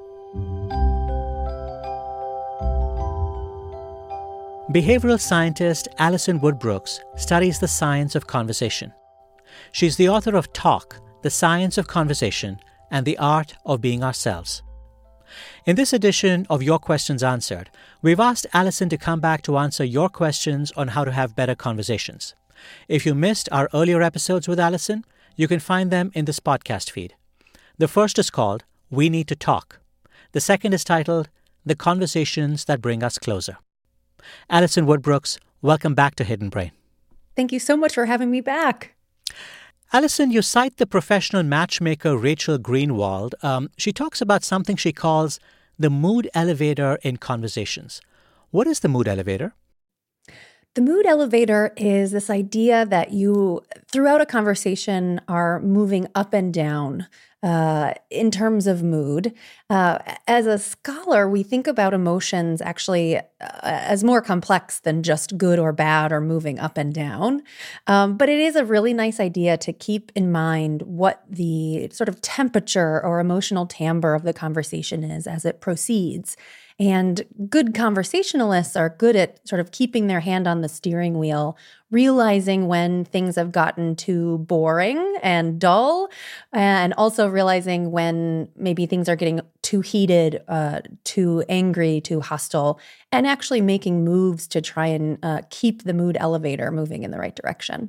Behavioral scientist Alison Woodbrooks studies the science of conversation. She's the author of Talk, The Science of Conversation and the Art of Being Ourselves. In this edition of Your Questions Answered, we've asked Alison to come back to answer your questions on how to have better conversations. If you missed our earlier episodes with Alison, you can find them in this podcast feed. The first is called We Need to Talk. The second is titled The Conversations That Bring Us Closer. Alison Woodbrooks, welcome back to Hidden Brain. Thank you so much for having me back. Alison, you cite the professional matchmaker Rachel Greenwald. She talks about something she calls the mood elevator in conversations. What is the mood elevator? The mood elevator is this idea that you, throughout a conversation, are moving up and down in terms of mood. As a scholar, we think about emotions actually as more complex than just good or bad or moving up and down. But it is a really nice idea to keep in mind what the sort of temperature or emotional timbre of the conversation is as it proceeds. And good conversationalists are good at sort of keeping their hand on the steering wheel, realizing when things have gotten too boring and dull, and also realizing when maybe things are getting too heated, too angry, too hostile, and actually making moves to try and keep the mood elevator moving in the right direction.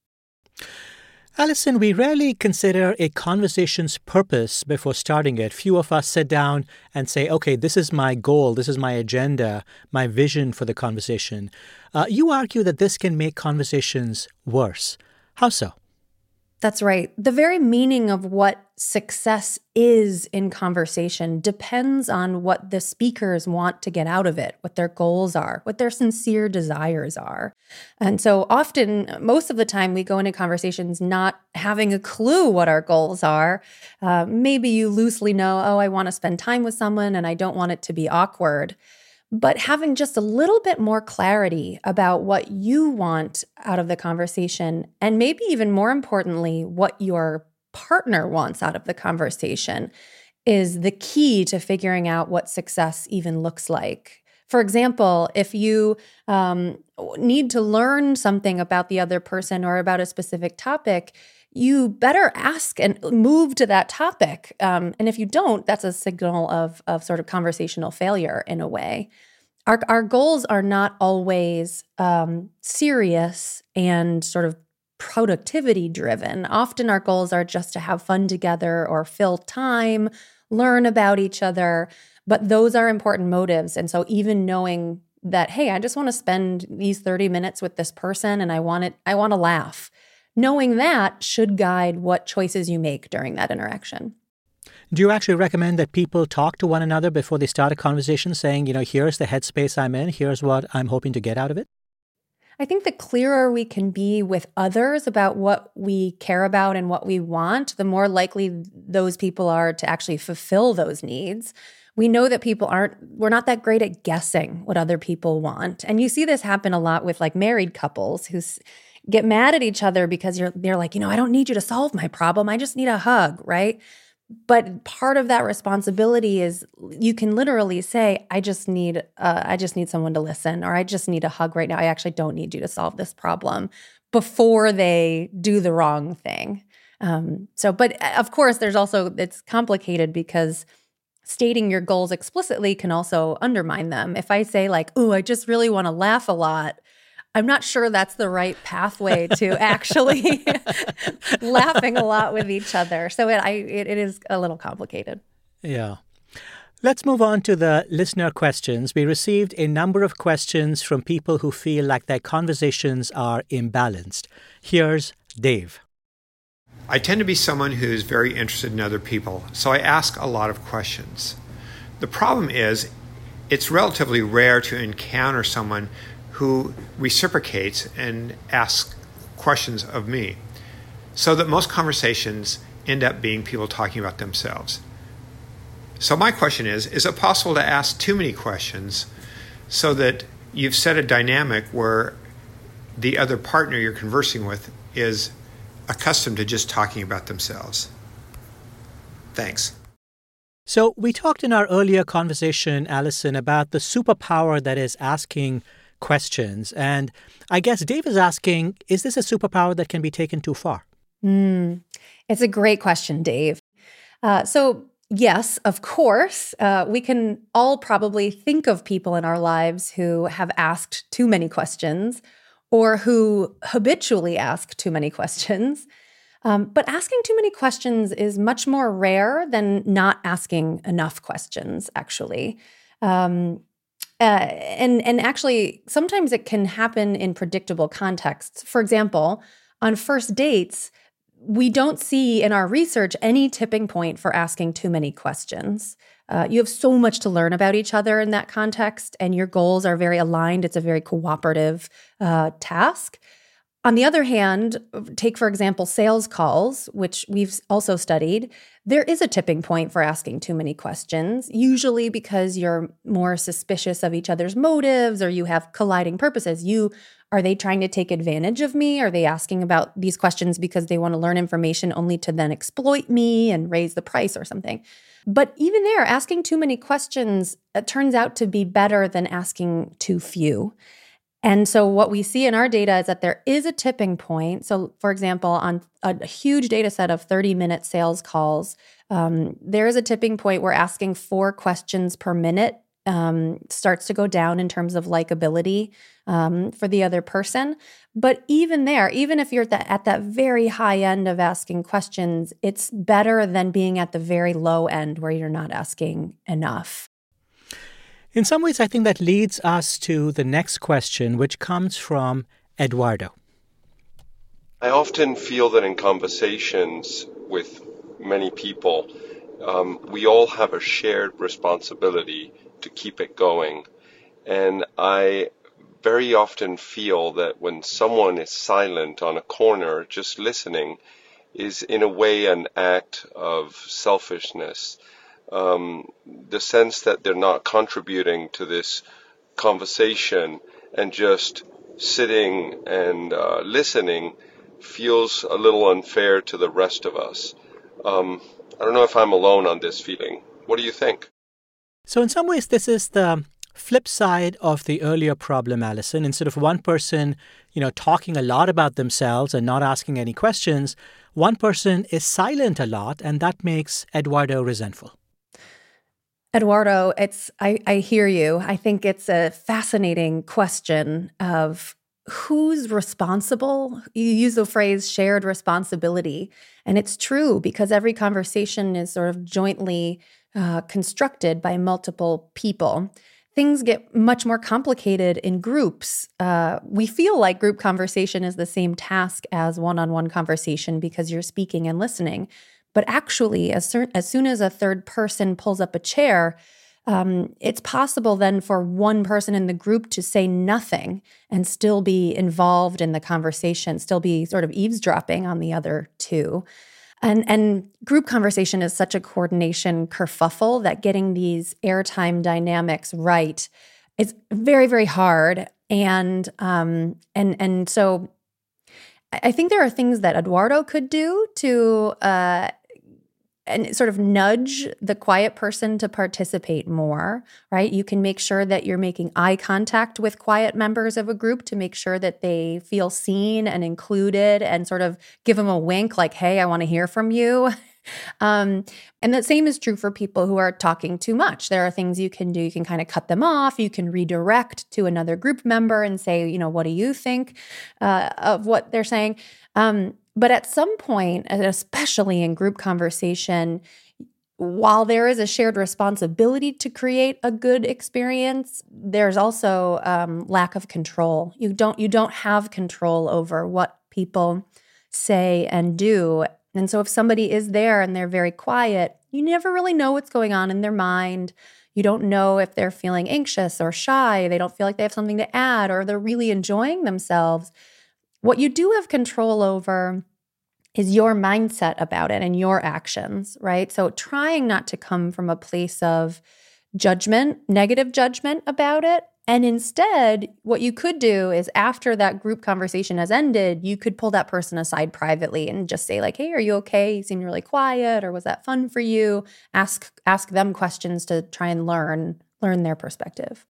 Alison, we rarely consider a conversation's purpose before starting it. Few of us sit down and say, okay, this is my goal, this is my agenda, my vision for the conversation. You argue that this can make conversations worse. How so? That's right. The very meaning of what success is in conversation depends on what the speakers want to get out of it, what their goals are, what their sincere desires are. And so often, most of the time, we go into conversations not having a clue what our goals are. Maybe you loosely know, oh, I want to spend time with someone and I don't want it to be awkward. But having just a little bit more clarity about what you want out of the conversation, and maybe even more importantly, what your partner wants out of the conversation, is the key to figuring out what success even looks like. For example, if you need to learn something about the other person or about a specific topic, you better ask and move to that topic. And if you don't, that's a signal of sort of conversational failure in a way. Our goals are not always serious and sort of productivity driven. Often our goals are just to have fun together or fill time, learn about each other. But those are important motives. And so even knowing that, hey, I just want to spend these 30 minutes with this person and I want to laugh. Knowing that should guide what choices you make during that interaction. Do you actually recommend that people talk to one another before they start a conversation saying, here's the headspace I'm in, here's what I'm hoping to get out of it? I think the clearer we can be with others about what we care about and what we want, the more likely those people are to actually fulfill those needs. We know that we're not that great at guessing what other people want. And you see this happen a lot with like married couples who get mad at each other because they're like, I don't need you to solve my problem. I just need a hug, right? But part of that responsibility is you can literally say, I just need someone to listen, or I just need a hug right now. I actually don't need you to solve this problem before they do the wrong thing. But of course, it's complicated because stating your goals explicitly can also undermine them. If I say like, "Oh, I just really want to laugh a lot," I'm not sure that's the right pathway to actually laughing a lot with each other. So it is a little complicated. Yeah. Let's move on to the listener questions. We received a number of questions from people who feel like their conversations are imbalanced. Here's Dave. I tend to be someone who's very interested in other people, so I ask a lot of questions. The problem is, it's relatively rare to encounter someone who reciprocates and asks questions of me, so that most conversations end up being people talking about themselves. So my question is it possible to ask too many questions so that you've set a dynamic where the other partner you're conversing with is accustomed to just talking about themselves? Thanks. So we talked in our earlier conversation, Allison, about the superpower that is asking questions. And I guess Dave is asking, is this a superpower that can be taken too far? It's a great question, Dave. So yes, of course, we can all probably think of people in our lives who have asked too many questions or who habitually ask too many questions. But asking too many questions is much more rare than not asking enough questions, actually. And actually, sometimes it can happen in predictable contexts. For example, on first dates, we don't see in our research any tipping point for asking too many questions. You have so much to learn about each other in that context, and your goals are very aligned. It's a very cooperative task. On the other hand, take, for example, sales calls, which we've also studied. There is a tipping point for asking too many questions, usually because you're more suspicious of each other's motives or you have colliding purposes. Are they trying to take advantage of me? Are they asking about these questions because they want to learn information only to then exploit me and raise the price or something? But even there, asking too many questions turns out to be better than asking too few. And so what we see in our data is that there is a tipping point. So for example, on a huge data set of 30-minute sales calls, there is a tipping point where asking 4 questions per minute starts to go down in terms of likability for the other person. But even there, even if you're at that very high end of asking questions, it's better than being at the very low end where you're not asking enough. In some ways, I think that leads us to the next question, which comes from Eduardo. I often feel that in conversations with many people, we all have a shared responsibility to keep it going. And I very often feel that when someone is silent on a corner, just listening, is in a way an act of selfishness. The sense that they're not contributing to this conversation and just sitting and listening feels a little unfair to the rest of us. I don't know if I'm alone on this feeling. What do you think? So in some ways, this is the flip side of the earlier problem, Allison. Instead of one person, talking a lot about themselves and not asking any questions, one person is silent a lot, and that makes Eduardo resentful. Eduardo, I hear you. I think it's a fascinating question of who's responsible. You use the phrase shared responsibility, and it's true because every conversation is sort of jointly constructed by multiple people. Things get much more complicated in groups. We feel like group conversation is the same task as one-on-one conversation because you're speaking and listening. But actually, as soon as a third person pulls up a chair, it's possible then for one person in the group to say nothing and still be involved in the conversation, still be sort of eavesdropping on the other two. And group conversation is such a coordination kerfuffle that getting these airtime dynamics right is very, very hard. And so I think there are things that Eduardo could do to and sort of nudge the quiet person to participate more, right? You can make sure that you're making eye contact with quiet members of a group to make sure that they feel seen and included, and sort of give them a wink like, hey, I want to hear from you. And the same is true for people who are talking too much. There are things you can do. You can kind of cut them off. You can redirect to another group member and say, what do you think of what they're saying? But at some point, and especially in group conversation, while there is a shared responsibility to create a good experience, there's also lack of control. You don't have control over what people say and do. And so if somebody is there and they're very quiet, you never really know what's going on in their mind. You don't know if they're feeling anxious or shy. They don't feel like they have something to add, or they're really enjoying themselves. What you do have control over is your mindset about it and your actions, right? So trying not to come from a place of judgment, negative judgment about it. And instead, what you could do is, after that group conversation has ended, you could pull that person aside privately and just say like, hey, are you okay? You seem really quiet, or was that fun for you? Ask them questions to try and learn their perspective.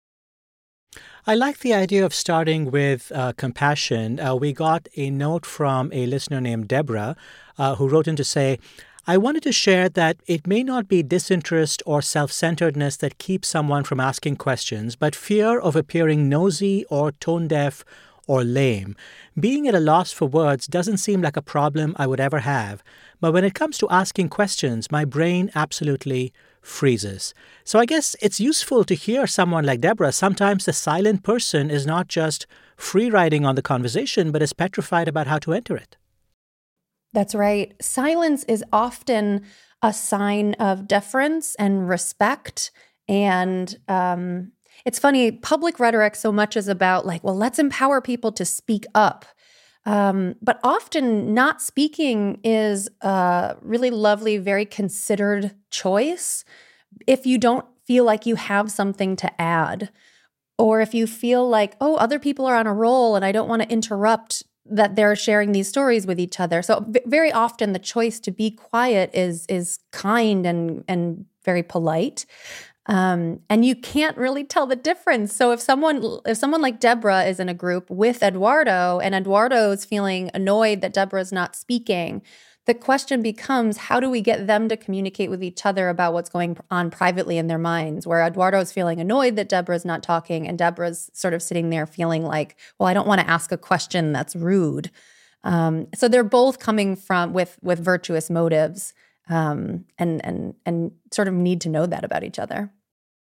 I like the idea of starting with compassion. We got a note from a listener named Deborah who wrote in to say, I wanted to share that it may not be disinterest or self-centeredness that keeps someone from asking questions, but fear of appearing nosy or tone-deaf or lame. Being at a loss for words doesn't seem like a problem I would ever have, but when it comes to asking questions, my brain absolutely freezes. So I guess it's useful to hear someone like Deborah. Sometimes the silent person is not just free riding on the conversation, but is petrified about how to enter it. That's right. Silence is often a sign of deference and respect. And it's funny, public rhetoric so much is about like, well, let's empower people to speak up. But often not speaking is a really lovely, very considered choice if you don't feel like you have something to add, or if you feel like, oh, other people are on a roll and I don't want to interrupt that they're sharing these stories with each other. So very often the choice to be quiet is kind and very polite. And you can't really tell the difference. So if someone like Deborah is in a group with Eduardo, and Eduardo is feeling annoyed that Deborah's not speaking, the question becomes, how do we get them to communicate with each other about what's going on privately in their minds, where Eduardo's feeling annoyed that Deborah's not talking, and Deborah's sort of sitting there feeling like, well, I don't want to ask a question that's rude. So they're both coming from with virtuous motives, and sort of need to know that about each other.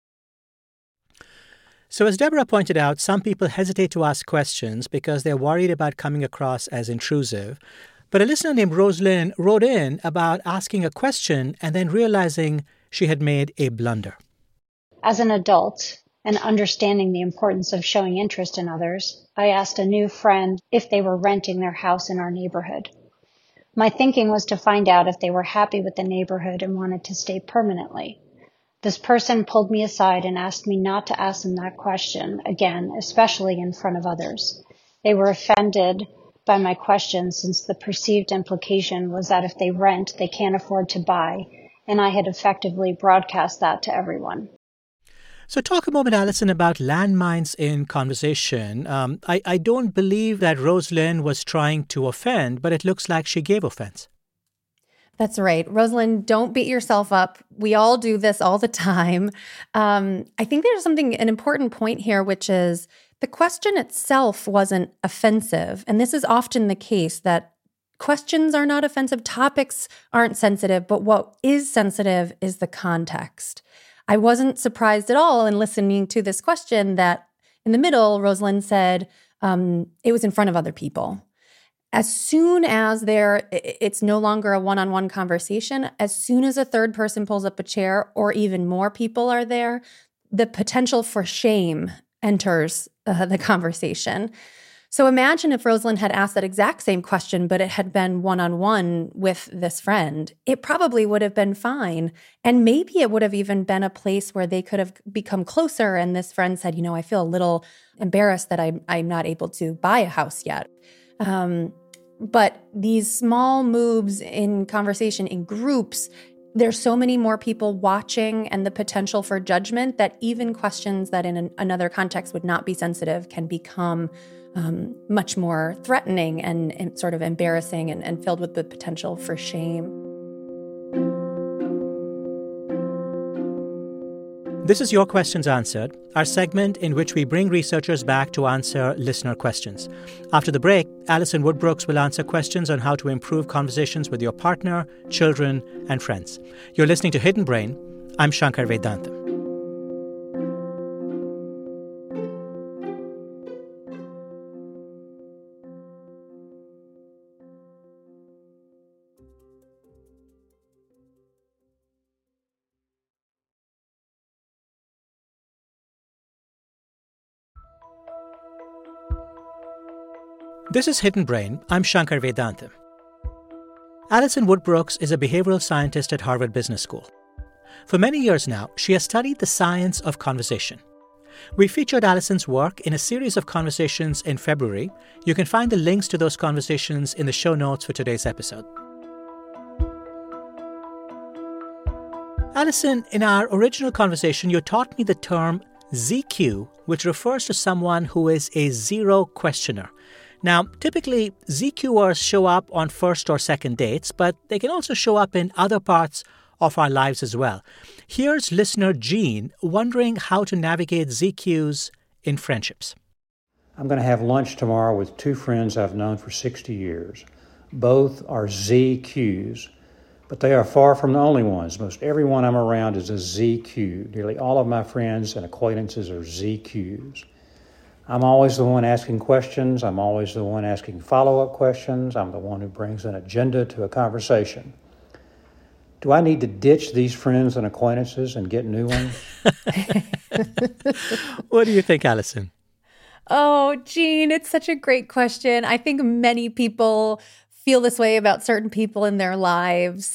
So as Deborah pointed out, some people hesitate to ask questions because they're worried about coming across as intrusive. But a listener named Rosalind wrote in about asking a question and then realizing she had made a blunder. As an adult, and understanding the importance of showing interest in others, I asked a new friend if they were renting their house in our neighborhood. My thinking was to find out if they were happy with the neighborhood and wanted to stay permanently. This person pulled me aside and asked me not to ask them that question again, especially in front of others. They were offended by my question, since the perceived implication was that if they rent, they can't afford to buy, and I had effectively broadcast that to everyone. So talk a moment, Alison, about landmines in conversation. I don't believe that Rosalind was trying to offend, but it looks like she gave offense. That's right. Rosalind, don't beat yourself up. We all do this all the time. I think there's an important point here, which is the question itself wasn't offensive. And this is often the case, that questions are not offensive, topics aren't sensitive, but what is sensitive is the context. I wasn't surprised at all in listening to this question that in the middle, Rosalind said it was in front of other people. As soon as it's no longer a one-on-one conversation, as soon as a third person pulls up a chair or even more people are there, the potential for shame enters the conversation. So imagine if Rosalind had asked that exact same question, but it had been one-on-one with this friend. It probably would have been fine. And maybe it would have even been a place where they could have become closer. And this friend said, I feel a little embarrassed that I'm not able to buy a house yet. But these small moves in conversation in groups, there's so many more people watching and the potential for judgment that even questions that in another context would not be sensitive can become much more threatening and sort of embarrassing and filled with the potential for shame. This is Your Questions Answered, our segment in which we bring researchers back to answer listener questions. After the break, Alison Woodbrooks will answer questions on how to improve conversations with your partner, children, and friends. You're listening to Hidden Brain. I'm Shankar Vedantam. This is Hidden Brain. I'm Shankar Vedantam. Alison Woodbrooks is a behavioral scientist at Harvard Business School. For many years now, she has studied the science of conversation. We featured Alison's work in a series of conversations in February. You can find the links to those conversations in the show notes for today's episode. Alison, in our original conversation, you taught me the term ZQ, which refers to someone who is a zero questioner. Now, typically, ZQers show up on first or second dates, but they can also show up in other parts of our lives as well. Here's listener Jean wondering how to navigate ZQs in friendships. I'm going to have lunch tomorrow with two friends I've known for 60 years. Both are ZQs, but they are far from the only ones. Most everyone I'm around is a ZQ. Nearly all of my friends and acquaintances are ZQs. I'm always the one asking questions. I'm always the one asking follow-up questions. I'm the one who brings an agenda to a conversation. Do I need to ditch these friends and acquaintances and get new ones? What do you think, Alison? Oh, Jean, it's such a great question. I think many people feel this way about certain people in their lives.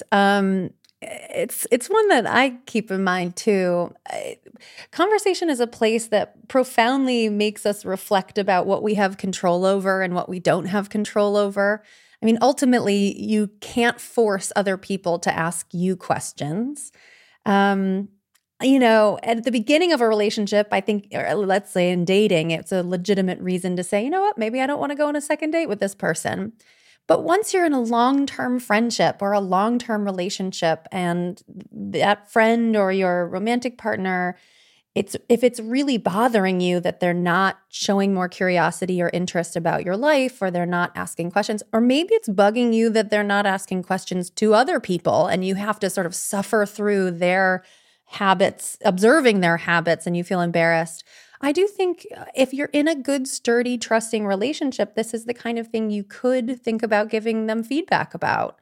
It's one that I keep in mind too. Conversation is a place that profoundly makes us reflect about what we have control over and what we don't have control over. I mean, ultimately, you can't force other people to ask you questions. At the beginning of a relationship, I think, or let's say in dating, it's a legitimate reason to say, you know what, maybe I don't want to go on a second date with this person. But once you're in a long-term friendship or a long-term relationship and that friend or your romantic partner, if it's really bothering you that they're not showing more curiosity or interest about your life, or they're not asking questions, or maybe it's bugging you that they're not asking questions to other people and you have to sort of suffer through their habits, observing their habits, and you feel embarrassed. I do think if you're in a good, sturdy, trusting relationship, this is the kind of thing you could think about giving them feedback about.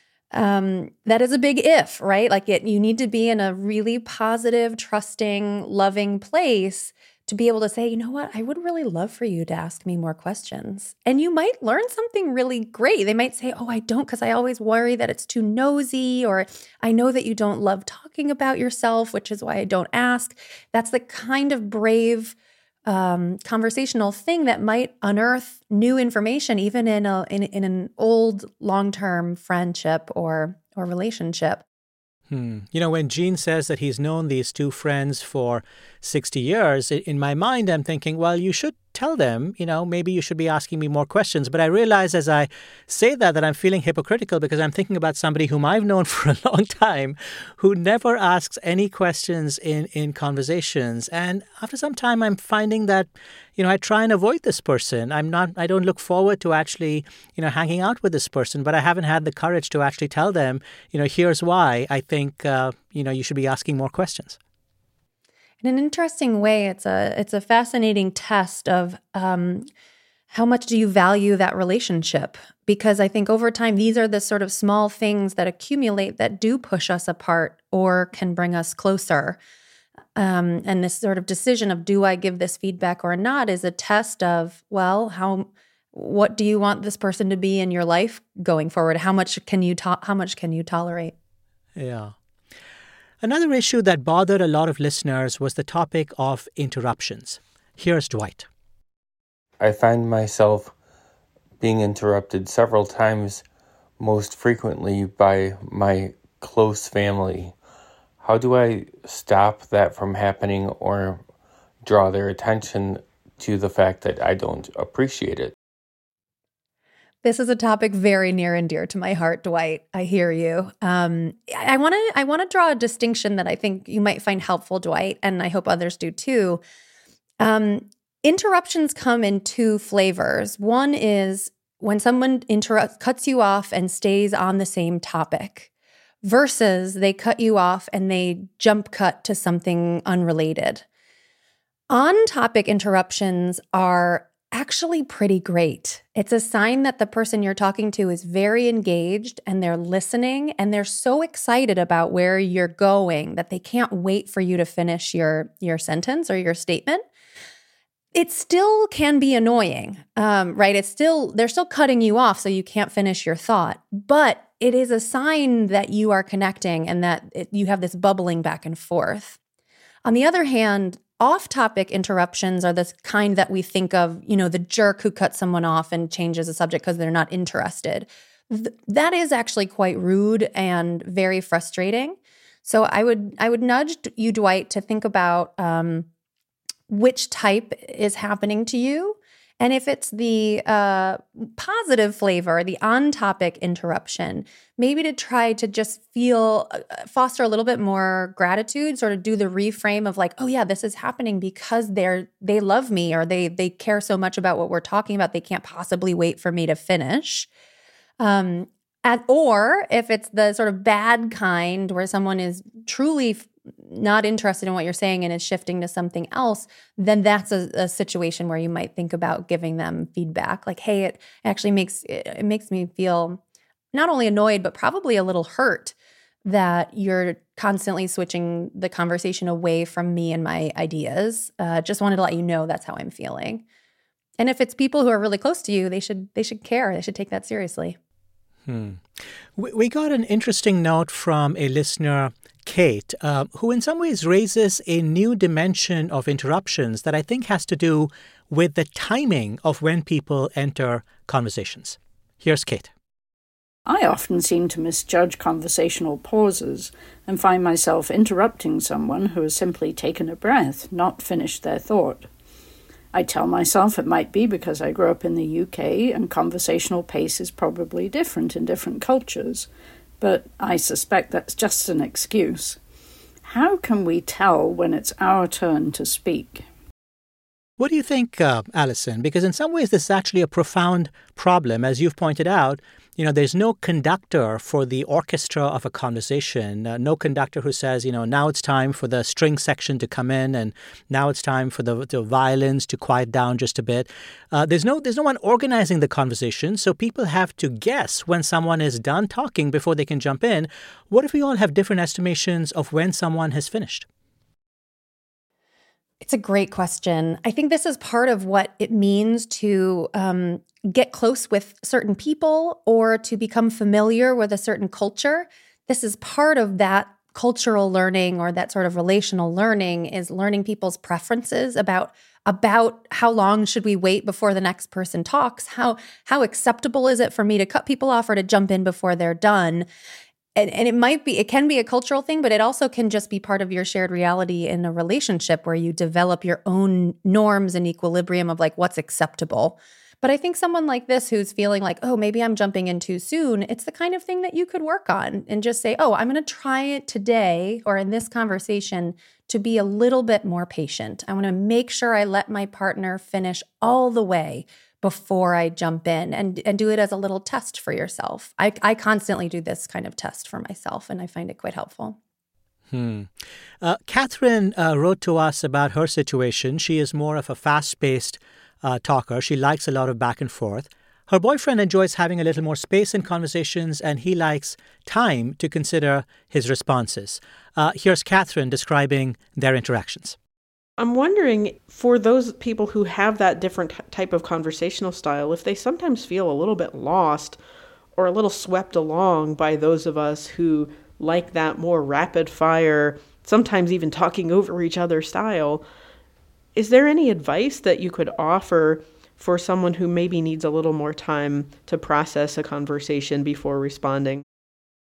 That is a big if, right? You need to be in a really positive, trusting, loving place to be able to say, you know what, I would really love for you to ask me more questions. And you might learn something really great. They might say, oh, I don't, because I always worry that it's too nosy, or I know that you don't love talking about yourself, which is why I don't ask. That's the kind of brave conversational thing that might unearth new information, even in an old long-term friendship or relationship. When Jean says that he's known these two friends for 60 years, in my mind, I'm thinking, well, you should tell them, maybe you should be asking me more questions. But I realize as I say that I'm feeling hypocritical because I'm thinking about somebody whom I've known for a long time who never asks any questions in conversations. And after some time, I'm finding that, I try and avoid this person. I don't look forward to actually, hanging out with this person, but I haven't had the courage to actually tell them, here's why I think, you should be asking more questions. In an interesting way, it's a fascinating test of how much do you value that relationship? Because I think over time, these are the sort of small things that accumulate that do push us apart or can bring us closer. And this sort of decision of do I give this feedback or not is a test of, well, what do you want this person to be in your life going forward? How much can you tolerate? Yeah. Another issue that bothered a lot of listeners was the topic of interruptions. Here's Dwight. I find myself being interrupted several times, most frequently by my close family. How do I stop that from happening or draw their attention to the fact that I don't appreciate it? This is a topic very near and dear to my heart, Dwight. I hear you. I want to draw a distinction that I think you might find helpful, Dwight, and I hope others do too. Interruptions come in two flavors. One is when someone cuts you off and stays on the same topic, versus they cut you off and they jump cut to something unrelated. On-topic interruptions are actually pretty great. It's a sign that the person you're talking to is very engaged and they're listening and they're so excited about where you're going that they can't wait for you to finish your sentence or your statement. It still can be annoying, right? They're still cutting you off so you can't finish your thought, but it is a sign that you are connecting and that you have this bubbling back and forth. On the other hand, off-topic interruptions are the kind that we think of, the jerk who cuts someone off and changes the subject because they're not interested. That is actually quite rude and very frustrating. So I would nudge you, Dwight, to think about which type is happening to you. And if it's the positive flavor, the on-topic interruption, maybe to try to just foster a little bit more gratitude, sort of do the reframe of like, oh yeah, this is happening because they love me or they care so much about what we're talking about, they can't possibly wait for me to finish. Or if it's the sort of bad kind where someone is truly not interested in what you're saying and is shifting to something else, then that's a situation where you might think about giving them feedback. Like, hey, it actually makes me feel not only annoyed, but probably a little hurt that you're constantly switching the conversation away from me and my ideas. Just wanted to let you know that's how I'm feeling. And if it's people who are really close to you, they should care. They should take that seriously. We got an interesting note from a listener, Kate, who in some ways raises a new dimension of interruptions that I think has to do with the timing of when people enter conversations. Here's Kate. I often seem to misjudge conversational pauses and find myself interrupting someone who has simply taken a breath, not finished their thought. I tell myself it might be because I grew up in the UK and conversational pace is probably different in different cultures, but I suspect that's just an excuse. How can we tell when it's our turn to speak? What do you think, Alison? Because in some ways this is actually a profound problem. As you've pointed out, there's no conductor for the orchestra of a conversation, no conductor who says, now it's time for the string section to come in and now it's time for the violins to quiet down just a bit. There's no one organizing the conversation, so people have to guess when someone is done talking before they can jump in. What if we all have different estimations of when someone has finished? It's a great question. I think this is part of what it means to get close with certain people or to become familiar with a certain culture. This is part of that cultural learning or that sort of relational learning, is learning people's preferences about how long should we wait before the next person talks, how acceptable is it for me to cut people off or to jump in before they're done. And it can be a cultural thing, but it also can just be part of your shared reality in a relationship where you develop your own norms and equilibrium of like what's acceptable. But I think someone like this who's feeling like, oh, maybe I'm jumping in too soon, it's the kind of thing that you could work on and just say, oh, I'm going to try it today or in this conversation to be a little bit more patient. I want to make sure I let my partner finish all the way before I jump in and do it as a little test for yourself. I constantly do this kind of test for myself, and I find it quite helpful. Catherine wrote to us about her situation. She is more of a fast-paced talker. She likes a lot of back and forth. Her boyfriend enjoys having a little more space in conversations, and he likes time to consider his responses. Here's Catherine describing their interactions. I'm wondering, for those people who have that different type of conversational style, if they sometimes feel a little bit lost or a little swept along by those of us who like that more rapid fire, sometimes even talking over each other style, is there any advice that you could offer for someone who maybe needs a little more time to process a conversation before responding?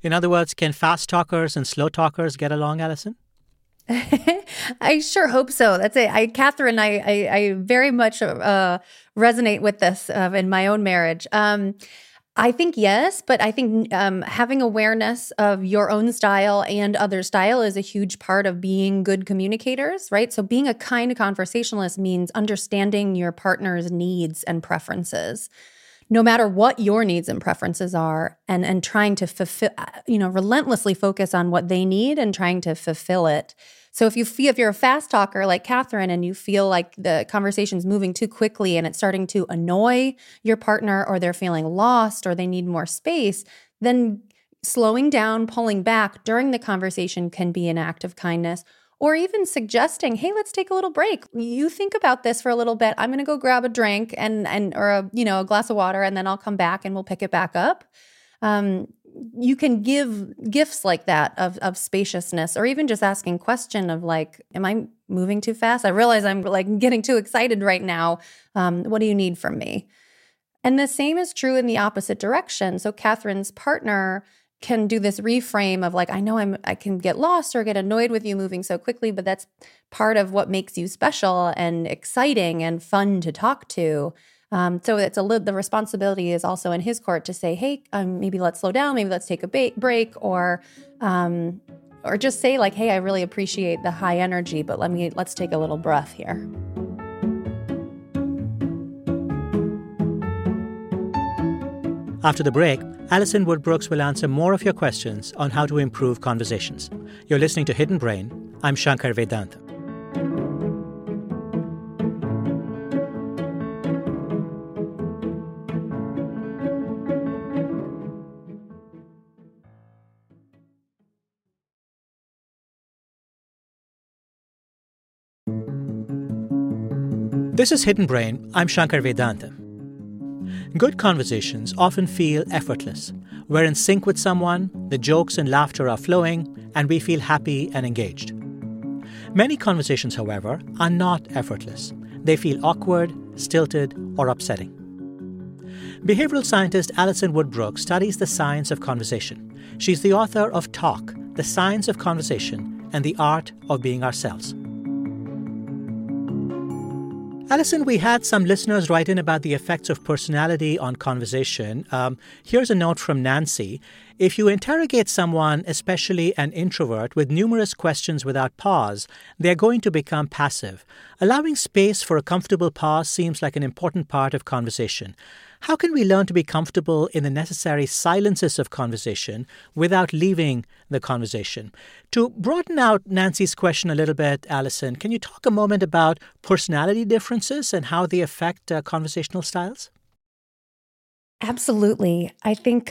In other words, can fast talkers and slow talkers get along, Allison? I sure hope so. That's it. Catherine, I very much resonate with this in my own marriage. I think yes, but I think having awareness of your own style and other style is a huge part of being good communicators, right? So being a kind conversationalist means understanding your partner's needs and preferences, no matter what your needs and preferences are, and trying to fulfill, relentlessly focus on what they need and trying to fulfill it. So if you're a fast talker like Catherine and you feel like the conversation's moving too quickly and it's starting to annoy your partner, or they're feeling lost or they need more space, then slowing down, pulling back during the conversation can be an act of kindness. Or even suggesting, hey, let's take a little break. You think about this for a little bit. I'm going to go grab a drink or a glass of water, and then I'll come back and we'll pick it back up. You can give gifts like that of spaciousness, or even just asking question of like, am I moving too fast? I realize I'm like getting too excited right now. What do you need from me? And the same is true in the opposite direction. So Catherine's partner can do this reframe of like, I know I can get lost or get annoyed with you moving so quickly, but that's part of what makes you special and exciting and fun to talk to. So it's the responsibility is also in his court to say, hey, maybe let's slow down, maybe let's take a break, or just say like, hey, I really appreciate the high energy, but let's take a little breath here. After the break, Allison Woodbrooks will answer more of your questions on how to improve conversations. You're listening to Hidden Brain. I'm Shankar Vedanta. This is Hidden Brain. I'm Shankar Vedanta. Good conversations often feel effortless. We're in sync with someone, the jokes and laughter are flowing, and we feel happy and engaged. Many conversations, however, are not effortless. They feel awkward, stilted, or upsetting. Behavioral scientist Allison Woodbrooks studies the science of conversation. She's the author of Talk, The Science of Conversation and the Art of Being Ourselves. Allison, we had some listeners write in about the effects of personality on conversation. Here's a note from Nancy. If you interrogate someone, especially an introvert, with numerous questions without pause, they're going to become passive. Allowing space for a comfortable pause seems like an important part of conversation. How can we learn to be comfortable in the necessary silences of conversation without leaving the conversation? To broaden out Nancy's question a little bit, Allison, can you talk a moment about personality differences and how they affect conversational styles? Absolutely. I think,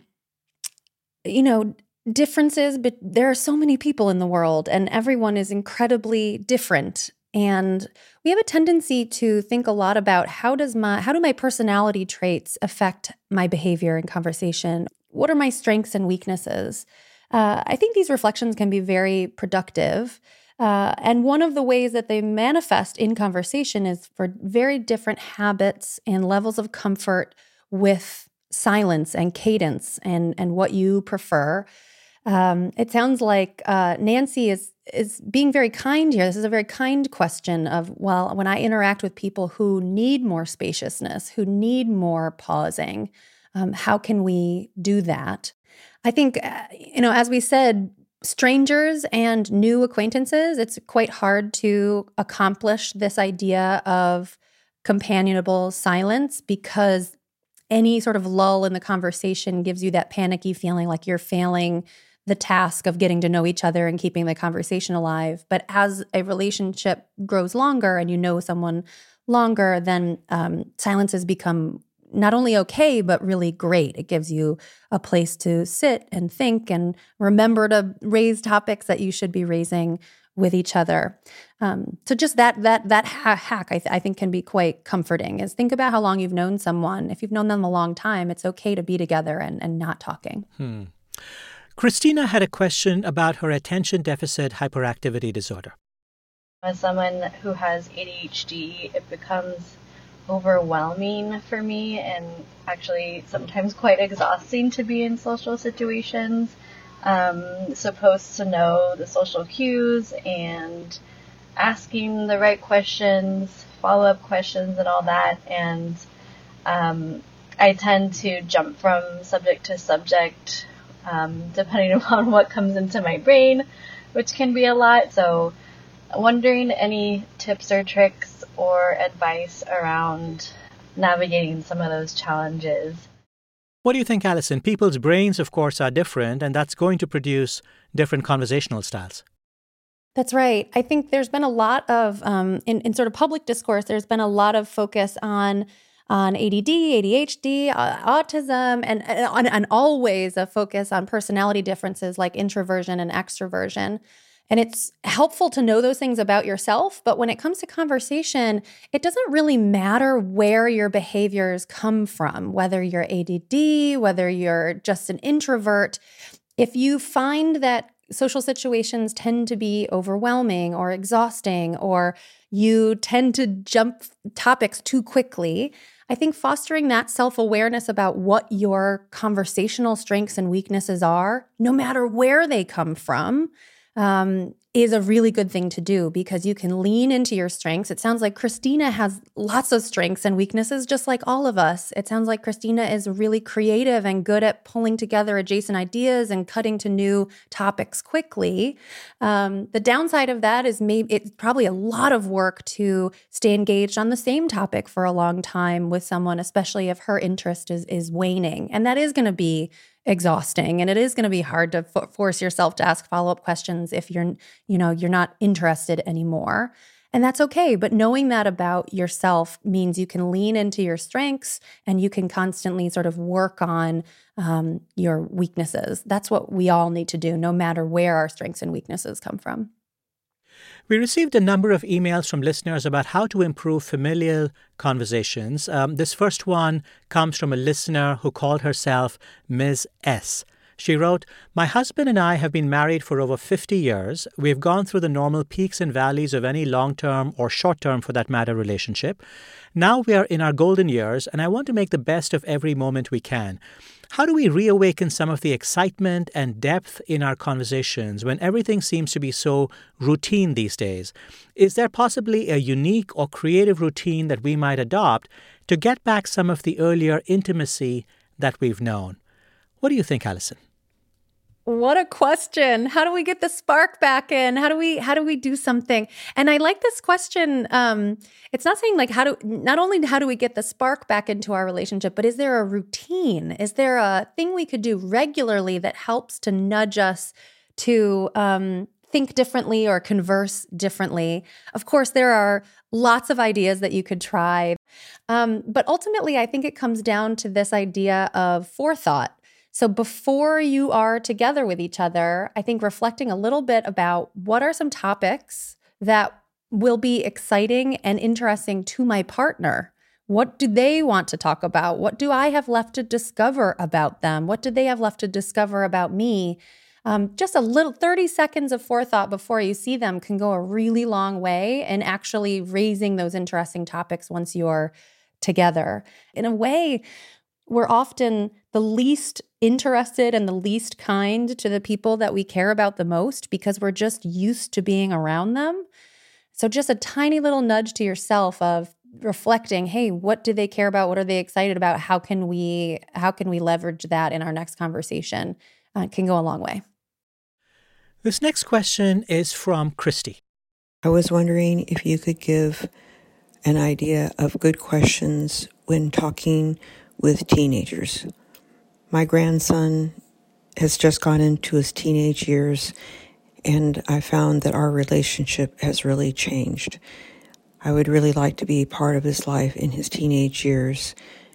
differences, but there are so many people in the world and everyone is incredibly different. And we have a tendency to think a lot about how do my personality traits affect my behavior in conversation? What are my strengths and weaknesses? I think these reflections can be very productive. And one of the ways that they manifest in conversation is for very different habits and levels of comfort with silence and cadence and what you prefer. It sounds like Nancy is being very kind here. This is a very kind question of, well, when I interact with people who need more spaciousness, who need more pausing, how can we do that? I think, as we said, strangers and new acquaintances, it's quite hard to accomplish this idea of companionable silence because any sort of lull in the conversation gives you that panicky feeling like you're failing the task of getting to know each other and keeping the conversation alive. But as a relationship grows longer and you know someone longer, then silence has become not only okay, but really great. It gives you a place to sit and think and remember to raise topics that you should be raising with each other. So just that hack, I think, can be quite comforting, is think about how long you've known someone. If you've known them a long time, it's okay to be together and not talking. Christina had a question about her attention deficit hyperactivity disorder. As someone who has ADHD, it becomes overwhelming for me and actually sometimes quite exhausting to be in social situations. supposed to know the social cues and asking the right questions, follow-up questions and all that. And I tend to jump from subject to subject depending upon what comes into my brain, which can be a lot. So wondering any tips or tricks or advice around navigating some of those challenges. What do you think, Alison? People's brains, of course, are different, and that's going to produce different conversational styles. That's right. I think there's been a lot of, in sort of public discourse, there's been a lot of focus on ADD, ADHD, autism, and always a focus on personality differences like introversion and extroversion. And it's helpful to know those things about yourself, but when it comes to conversation, it doesn't really matter where your behaviors come from, whether you're ADD, whether you're just an introvert. If you find that social situations tend to be overwhelming or exhausting, or you tend to jump topics too quickly, I think fostering that self-awareness about what your conversational strengths and weaknesses are, no matter where they come from, is a really good thing to do, because you can lean into your strengths. It sounds like Christina has lots of strengths and weaknesses, just like all of us. It sounds like Christina is really creative and good at pulling together adjacent ideas and cutting to new topics quickly. The downside of that is maybe it's probably a lot of work to stay engaged on the same topic for a long time with someone, especially if her interest is waning. And that is going to be exhausting, and it is going to be hard to force yourself to ask follow-up questions if you're not interested anymore. And that's okay. But knowing that about yourself means you can lean into your strengths and you can constantly sort of work on your weaknesses. That's what we all need to do, no matter where our strengths and weaknesses come from. We received a number of emails from listeners about how to improve familial conversations. This first one comes from a listener who called herself Ms. S. She wrote, "My husband and I have been married for over 50 years. We've gone through the normal peaks and valleys of any long-term or short-term, for that matter, relationship. Now we are in our golden years, and I want to make the best of every moment we can. How do we reawaken some of the excitement and depth in our conversations when everything seems to be so routine these days? Is there possibly a unique or creative routine that we might adopt to get back some of the earlier intimacy that we've known?" What do you think, Alison? What a question. How do we get the spark back in? How do we do something? And I like this question. It's not saying like not only how do we get the spark back into our relationship, but is there a routine? Is there a thing we could do regularly that helps to nudge us to think differently or converse differently? Of course, there are lots of ideas that you could try. But ultimately, I think it comes down to this idea of forethought. So before you are together with each other, I think reflecting a little bit about what are some topics that will be exciting and interesting to my partner. What do they want to talk about? What do I have left to discover about them? What do they have left to discover about me? Just a little 30 seconds of forethought before you see them can go a really long way in actually raising those interesting topics once you're together. In a way, we're often the least interested and the least kind to the people that we care about the most because we're just used to being around them. So just a tiny little nudge to yourself of reflecting, hey, what do they care about? What are they excited about? How can we leverage that in our next conversation? Can go a long way. This next question is from Christy. I was wondering if you could give an idea of good questions when talking with teenagers. My grandson has just gone into his teenage years, and I found that our relationship has really changed. I would really like to be part of his life in his teenage years,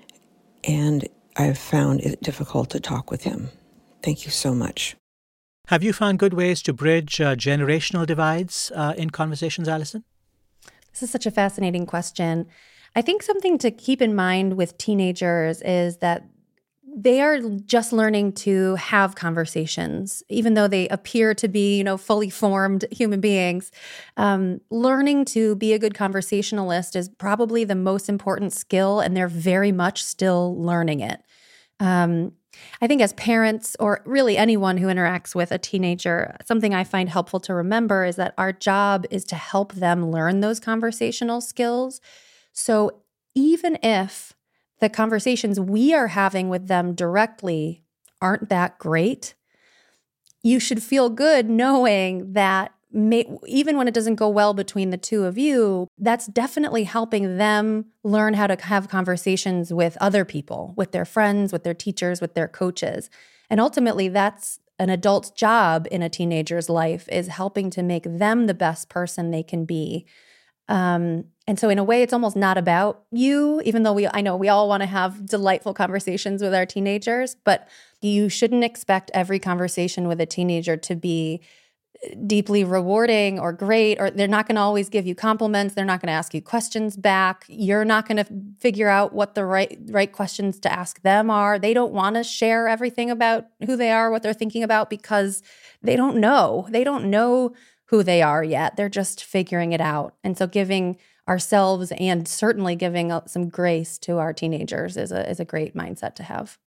and I've found it difficult to talk with him. Thank you so much. Have you found good ways to bridge generational divides in conversations, Alison? This is such a fascinating question. I think something to keep in mind with teenagers is that they are just learning to have conversations, even though they appear to be, fully formed human beings. Learning to be a good conversationalist is probably the most important skill, and they're very much still learning it. I think as parents, or really anyone who interacts with a teenager, something I find helpful to remember is that our job is to help them learn those conversational skills. So even if the conversations we are having with them directly aren't that great, you should feel good knowing that even when it doesn't go well between the two of you, that's definitely helping them learn how to have conversations with other people, with their friends, with their teachers, with their coaches. And ultimately, that's an adult's job in a teenager's life, is helping to make them the best person they can be. And so in a way, it's almost not about you, even though I know we all want to have delightful conversations with our teenagers, but you shouldn't expect every conversation with a teenager to be deeply rewarding or great, or they're not going to always give you compliments. They're not going to ask you questions back. You're not going to figure out what the right questions to ask them are. They don't want to share everything about who they are, what they're thinking about, because they don't know. They don't know who they are yet. They're just figuring it out. And so giving ourselves and certainly giving some grace to our teenagers is a great mindset to have.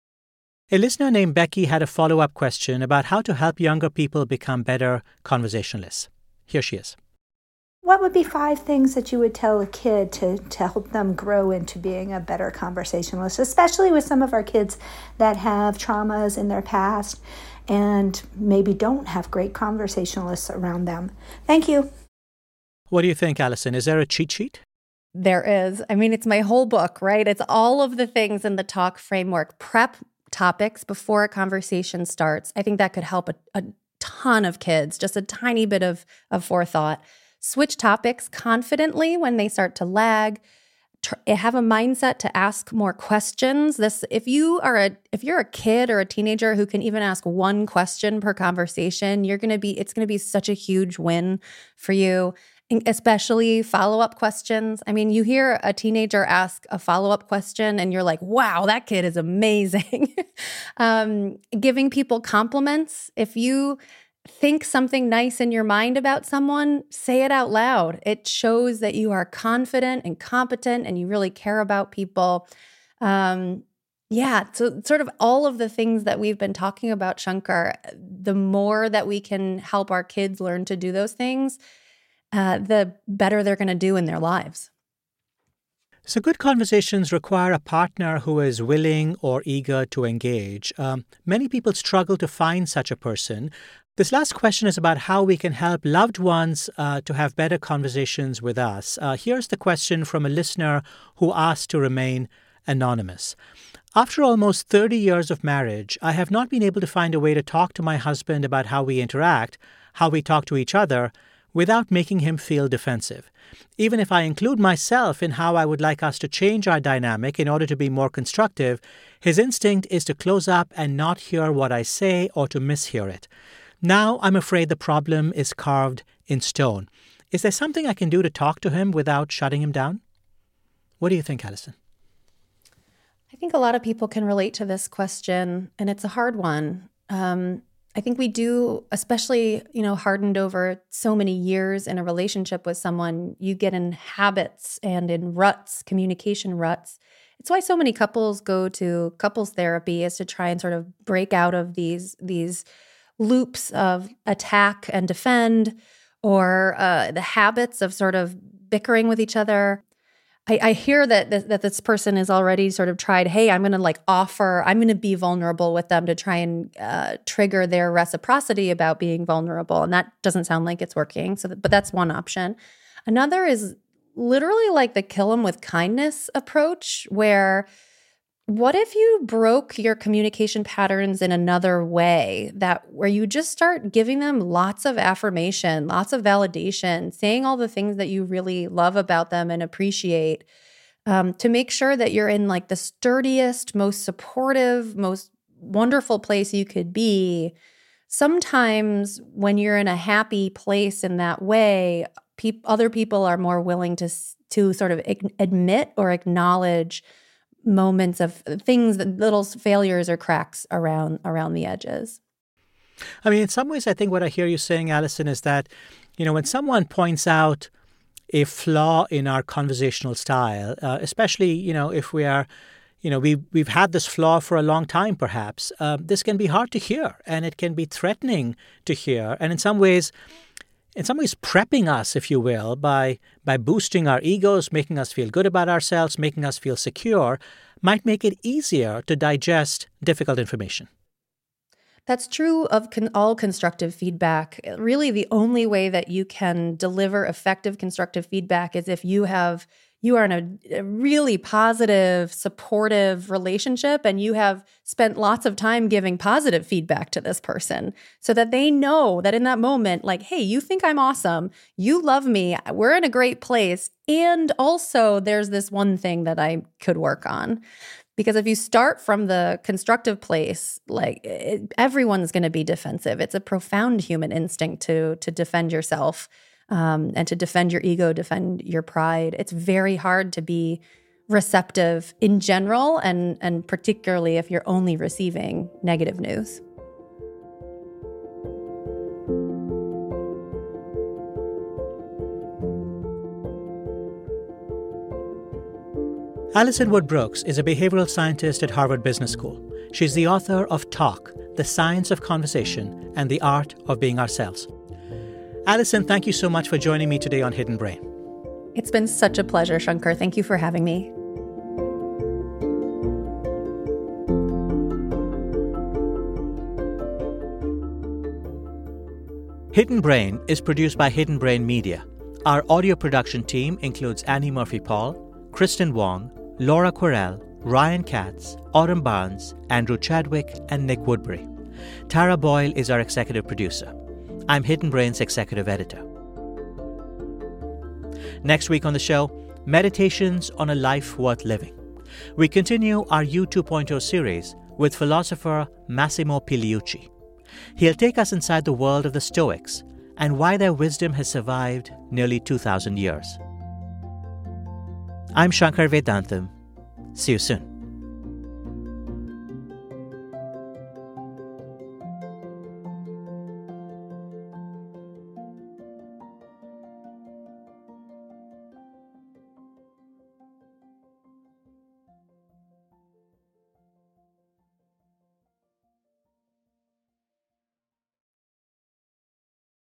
A listener named Becky had a follow-up question about how to help younger people become better conversationalists. Here she is. What would be 5 things that you would tell a kid to help them grow into being a better conversationalist, especially with some of our kids that have traumas in their past and maybe don't have great conversationalists around them? Thank you. What do you think, Allison? Is there a cheat sheet? There is. I mean, it's my whole book, right? It's all of the things in the talk framework. Prep topics before a conversation starts. I think that could help a ton of kids, just a tiny bit of forethought. Switch topics confidently when they start to lag. Have a mindset to ask more questions. If you're a kid or a teenager who can even ask one question per conversation, it's going to be such a huge win for you. Especially follow-up questions. I mean, you hear a teenager ask a follow-up question and you're like, wow, that kid is amazing. Giving people compliments. If you think something nice in your mind about someone, say it out loud. It shows that you are confident and competent and you really care about people. So sort of all of the things that we've been talking about, Shankar, the more that we can help our kids learn to do those things, the better they're going to do in their lives. So good conversations require a partner who is willing or eager to engage. Many people struggle to find such a person. This last question is about how we can help loved ones to have better conversations with us. Here's the question from a listener who asked to remain anonymous. After almost 30 years of marriage, I have not been able to find a way to talk to my husband about how we interact, how we talk to each other, without making him feel defensive. Even if I include myself in how I would like us to change our dynamic in order to be more constructive, his instinct is to close up and not hear what I say or to mishear it. Now I'm afraid the problem is carved in stone. Is there something I can do to talk to him without shutting him down? What do you think, Allison? I think a lot of people can relate to this question, and it's a hard one. I think we do, especially, hardened over so many years in a relationship with someone, you get in habits and in ruts, communication ruts. It's why so many couples go to couples therapy, is to try and sort of break out of these loops of attack and defend, or the habits of sort of bickering with each other. I hear that this person has already sort of tried, hey, I'm going to be vulnerable with them to try and trigger their reciprocity about being vulnerable. And that doesn't sound like it's working. But that's one option. Another is literally like the kill them with kindness approach, where what if you broke your communication patterns in another way, where you just start giving them lots of affirmation, lots of validation, saying all the things that you really love about them and appreciate, to make sure that you're in like the sturdiest, most supportive, most wonderful place you could be. Sometimes when you're in a happy place in that way, other people are more willing to sort of admit or acknowledge moments of things, little failures or cracks around the edges. I mean, in some ways, I think what I hear you saying, Allison, is that, when someone points out a flaw in our conversational style, especially, if we are, we've had this flaw for a long time, perhaps. This can be hard to hear, and it can be threatening to hear, and in some ways prepping us, if you will, by boosting our egos, making us feel good about ourselves, making us feel secure, might make it easier to digest difficult information. That's true of all constructive feedback. Really, the only way that you can deliver effective constructive feedback is if you are in a really positive, supportive relationship, and you have spent lots of time giving positive feedback to this person so that they know that in that moment, like, hey, you think I'm awesome, you love me, we're in a great place, and also there's this one thing that I could work on. Because if you start from the constructive place, everyone's going to be defensive. It's a profound human instinct to defend yourself. And to defend your ego, defend your pride. It's very hard to be receptive in general, and particularly if you're only receiving negative news. Alison Wood Brooks is a behavioral scientist at Harvard Business School. She's the author of Talk, The Science of Conversation and the Art of Being Ourselves. Alison, thank you so much for joining me today on Hidden Brain. It's been such a pleasure, Shankar. Thank you for having me. Hidden Brain is produced by Hidden Brain Media. Our audio production team includes Annie Murphy-Paul, Kristen Wong, Laura Quirrell, Ryan Katz, Autumn Barnes, Andrew Chadwick, and Nick Woodbury. Tara Boyle is our executive producer. I'm Hidden Brain's executive editor. Next week on the show, Meditations on a Life Worth Living. We continue our U 2.0 series with philosopher Massimo Pigliucci. He'll take us inside the world of the Stoics and why their wisdom has survived nearly 2,000 years. I'm Shankar Vedantam. See you soon.